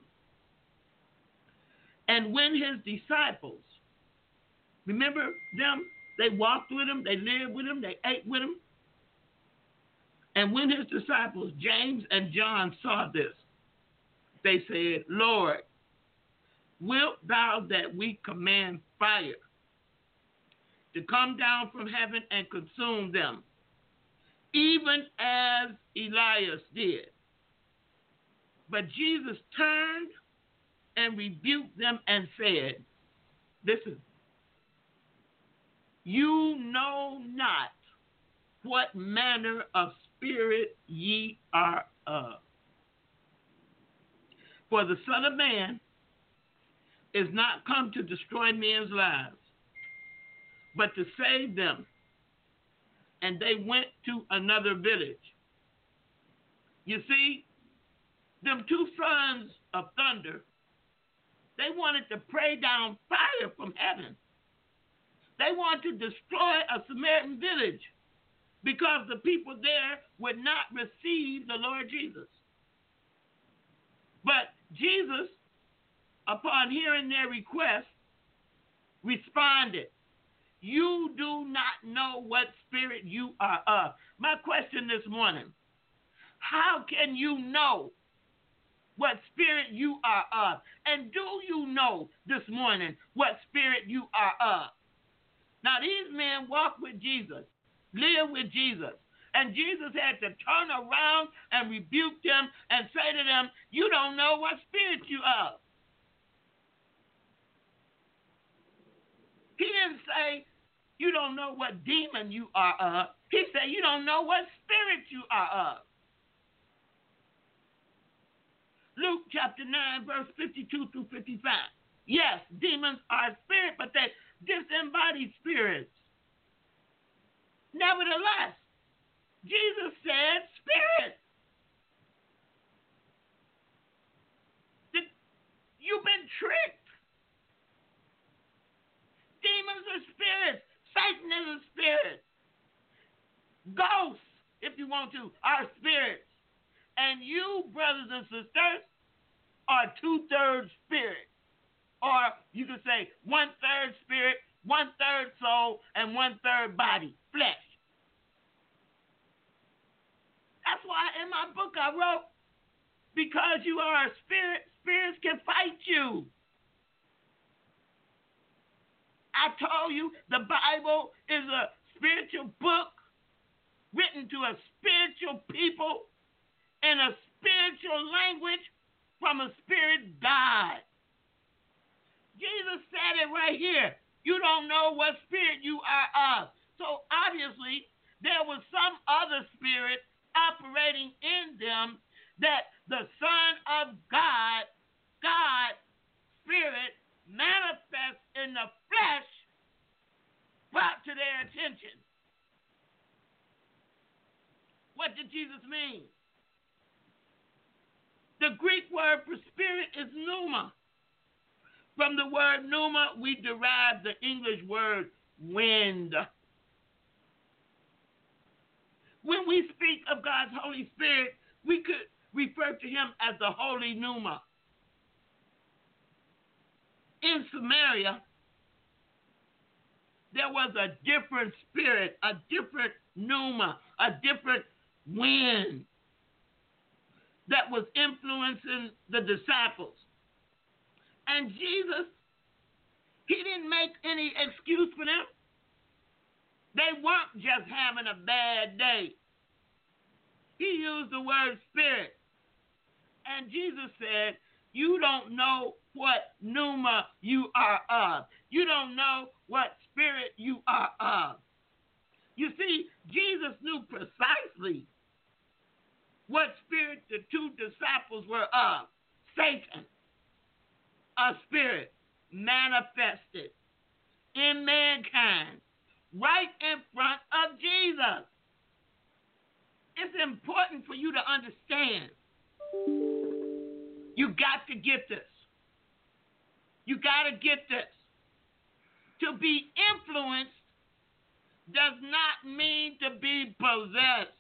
And when his disciples, remember them? They walked with him, they lived with him, they ate with him. And when his disciples, James and John, saw this, they said, Lord, wilt thou that we command fire to come down from heaven and consume them, even as Elias did? But Jesus turned and rebuked them and said, listen, you know not what manner of spirit ye are of. For the Son of Man is not come to destroy men's lives, but to save them. And they went to another village. You see, them two sons of thunder They wanted to pray down fire from heaven. They wanted to destroy a Samaritan village because the people there would not receive the Lord Jesus. But Jesus, upon hearing their request, responded, "You do not know what spirit you are of." My question this morning, how can you know what spirit you are of? And do you know this morning what spirit you are of? Now, these men walked with Jesus, lived with Jesus, and Jesus had to turn around and rebuke them and say to them, "You don't know what spirit you are." He didn't say, "You don't know what demon you are of." He said, "You don't know what spirit you are of." Luke chapter 9, verse 52 through 55. Yes, demons are spirit, but they're disembodied spirits. Nevertheless, Jesus said spirit. You've been tricked. Demons are spirits. Satan is a spirit. Ghosts, if you want to, are spirits. And you, brothers and sisters, are 2/3 spirit. Or you could say 1/3 spirit, 1/3 soul, and 1/3 body, flesh. That's why in my book I wrote, because you are a spirit, spirits can fight you. I told you the Bible is a spiritual book written to a spiritual people in a spiritual language from a spirit God. Jesus said it right here. You don't know what spirit you are of. So obviously, there was some other spirit operating in them that the Son of God, God's Spirit, manifests in the flesh, brought to their attention. What did Jesus mean? The Greek word for spirit is pneuma. From the word pneuma, we derive the English word wind. When we speak of God's Holy Spirit, we could refer to him as the Holy Pneuma. In Samaria, there was a different spirit, a different pneuma, a different wind that was influencing the disciples. And Jesus, he didn't make any excuse for them. They weren't just having a bad day. He used the word spirit. And Jesus said, you don't know what pneuma you are of. You don't know what spirit you are of. You see, Jesus knew precisely what spirit the two disciples were of. Satan, a spirit manifested in mankind right in front of Jesus. It's important for you to understand. You got to get this. You got to get this. To be influenced does not mean to be possessed.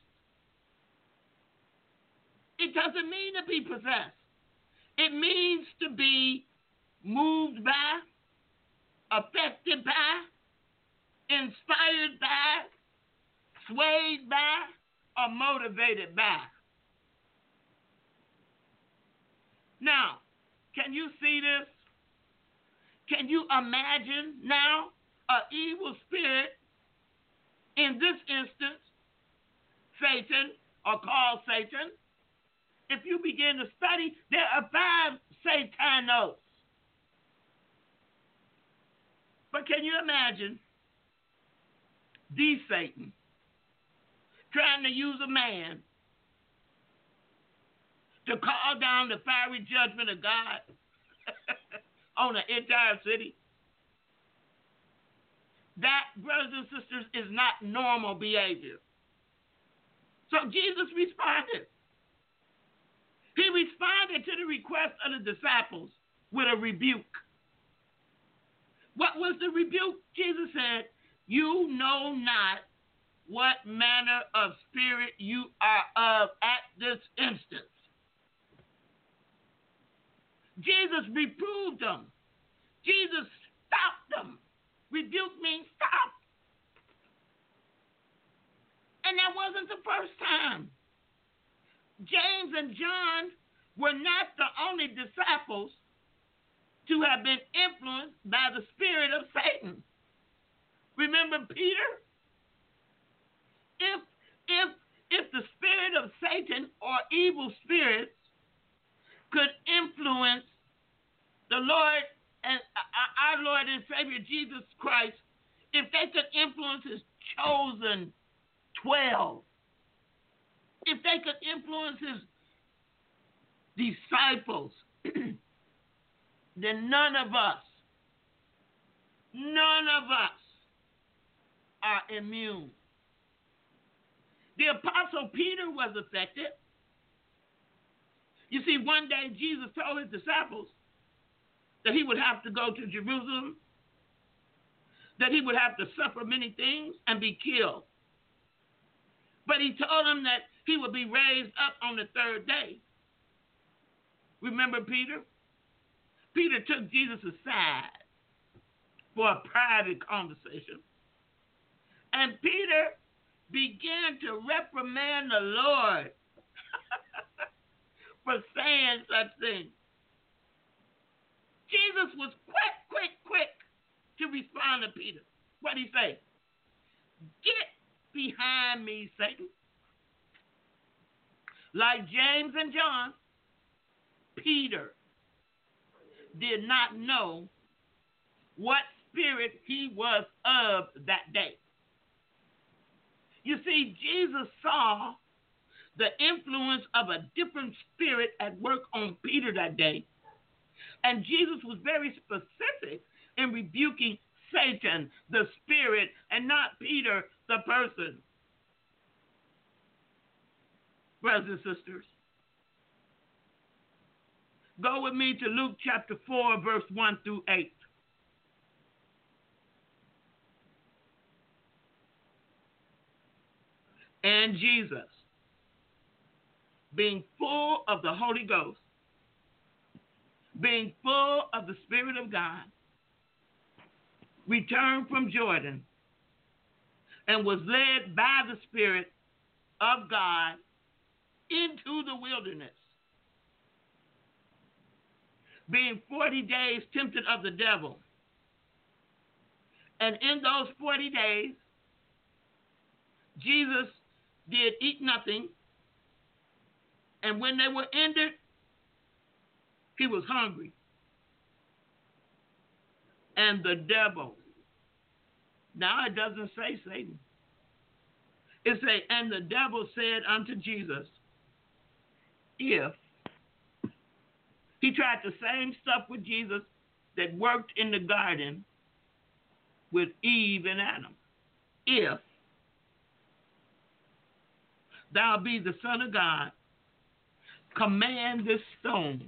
It doesn't mean to be possessed. It means to be moved by, affected by, inspired by, swayed by, or motivated by. Now, can you see this? Can you imagine now an evil spirit, in this instance, Satan, or called Satan? If you begin to study, there are 5 Satanos. But can you imagine the Satan trying to use a man to call down the fiery judgment of God on the entire city? That, brothers and sisters, is not normal behavior. So Jesus responded. He responded to the request of the disciples with a rebuke. What was the rebuke? Jesus said, "You know not what manner of spirit you are of at this instance." Jesus reproved them. Jesus stopped them. Rebuke means stop. And that wasn't the first time. James and John were not the only disciples to have been influenced by the spirit of Satan. Remember Peter? If the spirit of Satan or evil spirits could influence the Lord and our Lord and Savior Jesus Christ, if they could influence his chosen 12, if they could influence his disciples, then none of us are immune. The Apostle Peter was affected. You see, one day Jesus told his disciples that he would have to go to Jerusalem, that he would have to suffer many things and be killed. But he told them that he would be raised up on the third day. Remember Peter? Peter took Jesus aside for a private conversation. And Peter began to reprimand the Lord for saying such things. Jesus was quick to respond to Peter. What did he say? "Get behind me, Satan." Like James and John, Peter did not know what spirit he was of that day. You see, Jesus saw the influence of a different spirit at work on Peter that day. And Jesus was very specific in rebuking Satan, the spirit, and not Peter, the person. Brothers and sisters, go with me to Luke chapter 4, verse 1 through 8. And Jesus, being full of the Holy Ghost, being full of the Spirit of God, returned from Jordan and was led by the Spirit of God into the wilderness, being 40 days tempted of the devil. And in those 40 days, Jesus did eat nothing. And when they were ended, he was hungry. And the devil, now it doesn't say Satan. It says, and the devil said unto Jesus, if he tried the same stuff with Jesus that worked in the garden with Eve and Adam. If thou be the Son of God, command this stone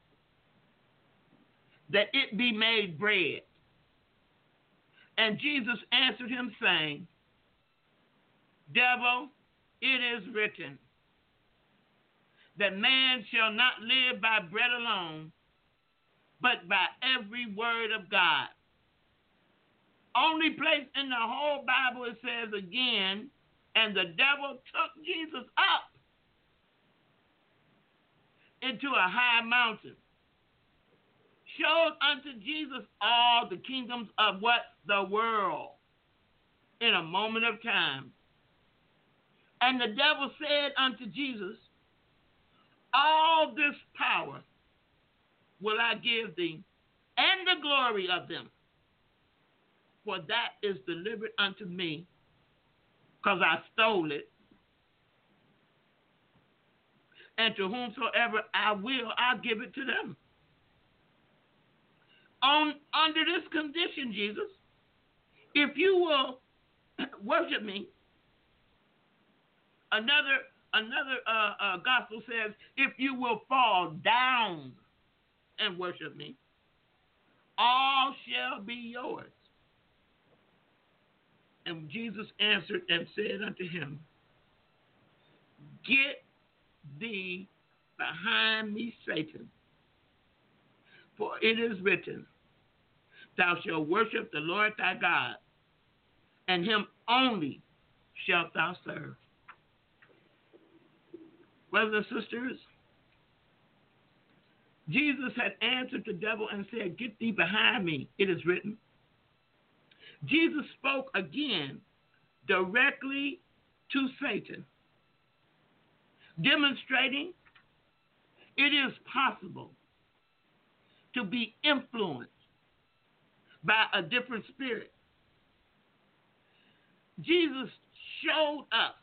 that it be made bread. And Jesus answered him, saying, devil, it is written, that man shall not live by bread alone, but by every word of God. Only place in the whole Bible it says again, and the devil took Jesus up into a high mountain, showed unto Jesus all the kingdoms of what? The world, in a moment of time. And the devil said unto Jesus, all this power will I give thee, and the glory of them, for that is delivered unto me, because I stole it. And to whomsoever I will, I'll give it to them. Under this condition, Jesus, if you will worship me, another gospel says, if you will fall down and worship me, all shall be yours. And Jesus answered and said unto him, Get thee behind me, Satan, for it is written, Thou shalt worship the Lord thy God, and him only shalt thou serve. Brothers and sisters, Jesus had answered the devil and said, Get thee behind me, it is written. Jesus spoke again directly to Satan, demonstrating it is possible to be influenced by a different spirit. Jesus showed us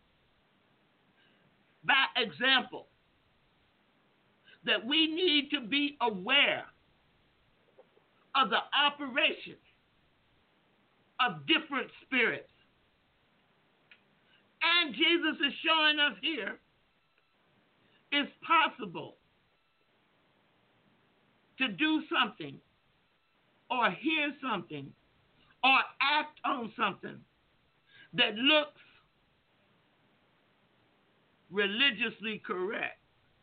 by example that we need to be aware of the operation of different spirits. And Jesus is showing us here it's possible to do something or hear something or act on something that looks religiously correct,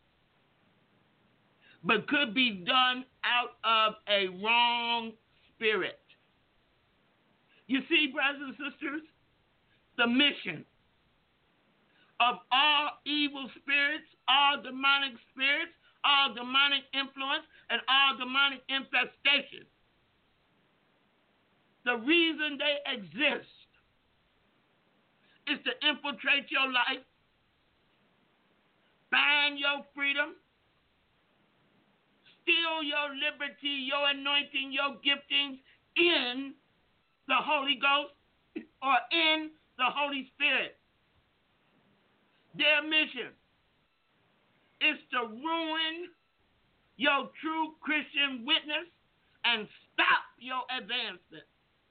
but could be done out of a wrong spirit. You see, brothers and sisters, the mission of all evil spirits, all demonic spirits, all demonic influence, and all demonic infestation, the reason they exist is to infiltrate your life, bind your freedom, steal your liberty, your anointing, your giftings in the Holy Ghost or in the Holy Spirit. Their mission is to ruin your true Christian witness and stop your advancement.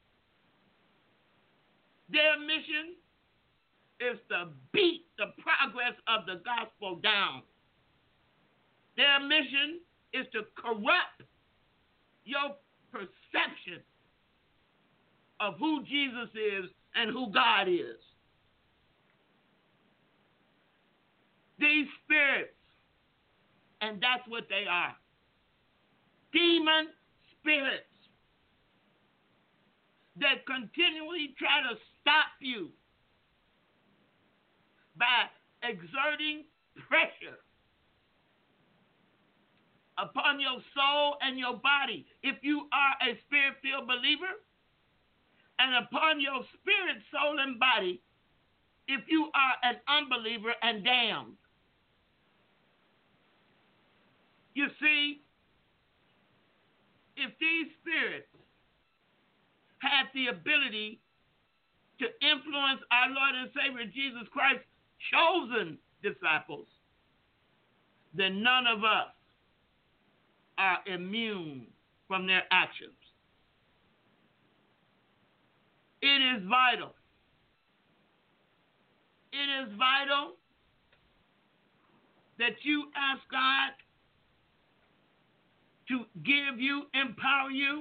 Their mission is to beat the progress of the gospel down. Their mission is to corrupt your perception of who Jesus is and who God is. These spirits, and that's what they are, demon spirits that continually try to stop you by exerting pressure upon your soul and your body if you are a spirit-filled believer, and upon your spirit, soul, and body if you are an unbeliever and damned. You see, if these spirits had the ability to influence our Lord and Savior Jesus Christ's chosen disciples, then none of us are immune from their actions. It is vital. It is vital that you ask God to give you, empower you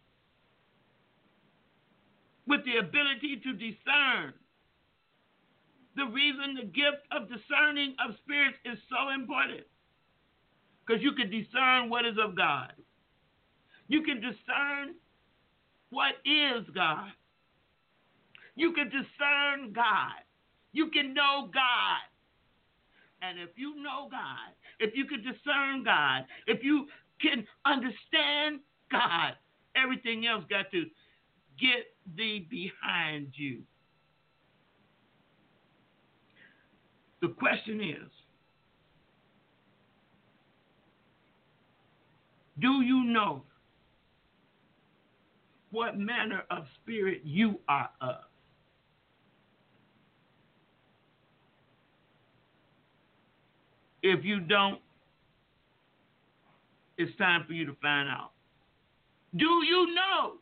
with the ability to discern. The reason the gift of discerning of spirits is so important, because you can discern what is of God. You can discern what is God. You can discern God. You can know God. And if you know God, if you can discern God, if you can understand God, everything else got to get thee behind you. The question is, do you know what manner of spirit you are of? If you don't, it's time for you to find out. Do you know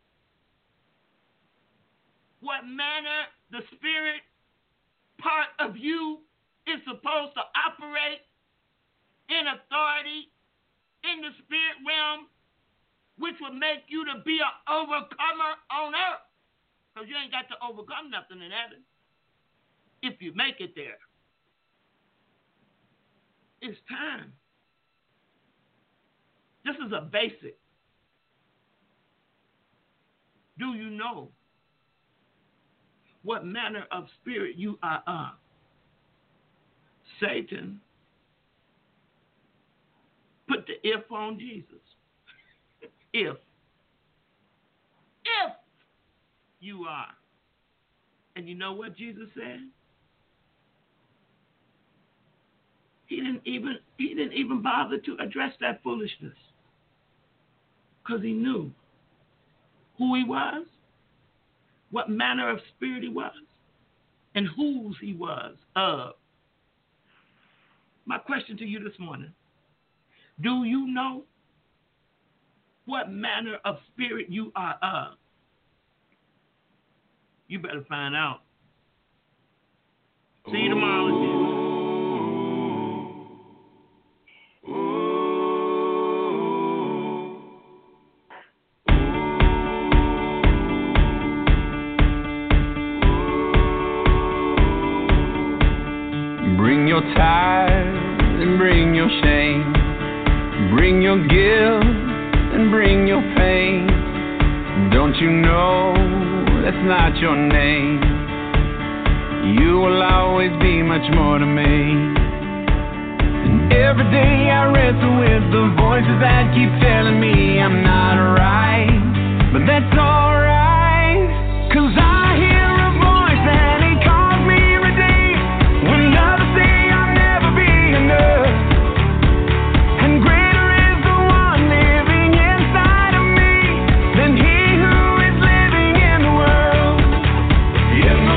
what manner the spirit part of you is supposed to operate in authority in the spirit realm which will make you to be an overcomer on earth. Because you ain't got to overcome nothing in heaven if you make it there. It's time. This is a basic. Do you know what manner of spirit you are? Satan put the if on Jesus. If you are. And you know what Jesus said? He didn't even bother to address that foolishness. Because he knew who he was, what manner of spirit he was, and whose he was of. My question to you this morning, do you know what manner of spirit you are of? You better find out. See you tomorrow. Bring your tithes and bring your shame. Bring your guilt and bring your pain. Don't you know that's not your name? You will always be much more to me. And every day I wrestle with the voices that keep telling me I'm not right. But that's alright, 'cause I hear a voice and he calls me redeemed. When others say I'll never be enough, and greater is the one living inside of me than he who is living in the world. In the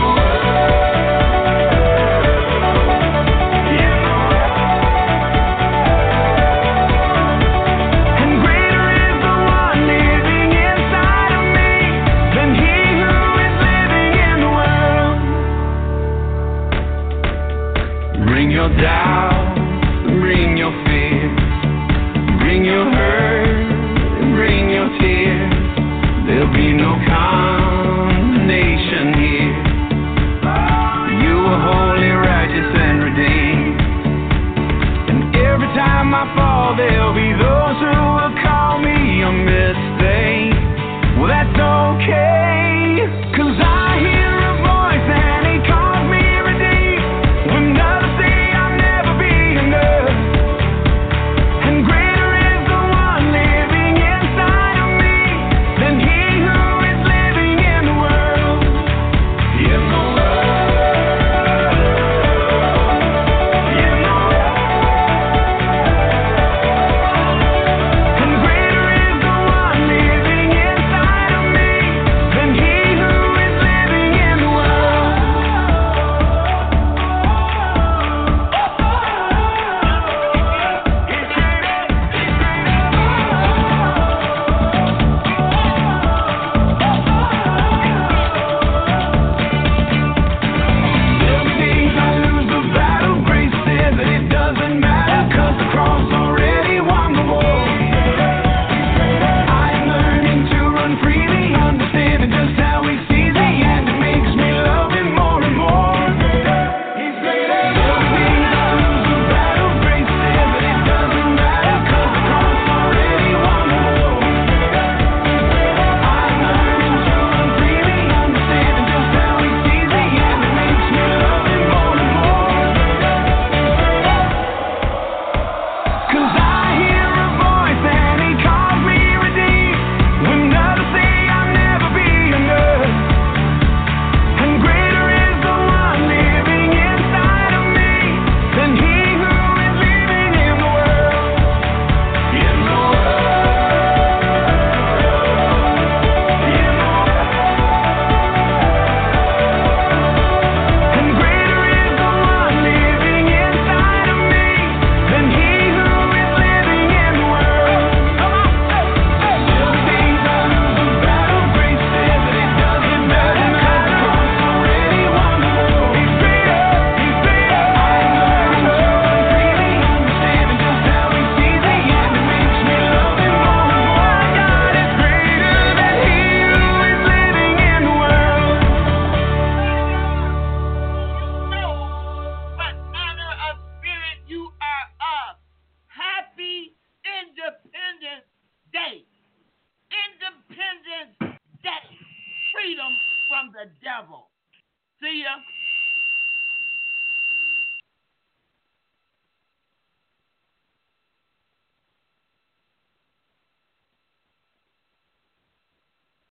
And greater is the one living inside of me than he who is living in the world. Bring your doubts and bring your fears. Bring your hurt and bring your tears. There'll be no condemnation here. You are holy, righteous, and redeemed. And every time I fall, there'll be those who will call me a mistake. Well, that's okay, 'cause I hear a voice and he calls me redeemed. When others say I'll never be enough, and greater is the one see ya.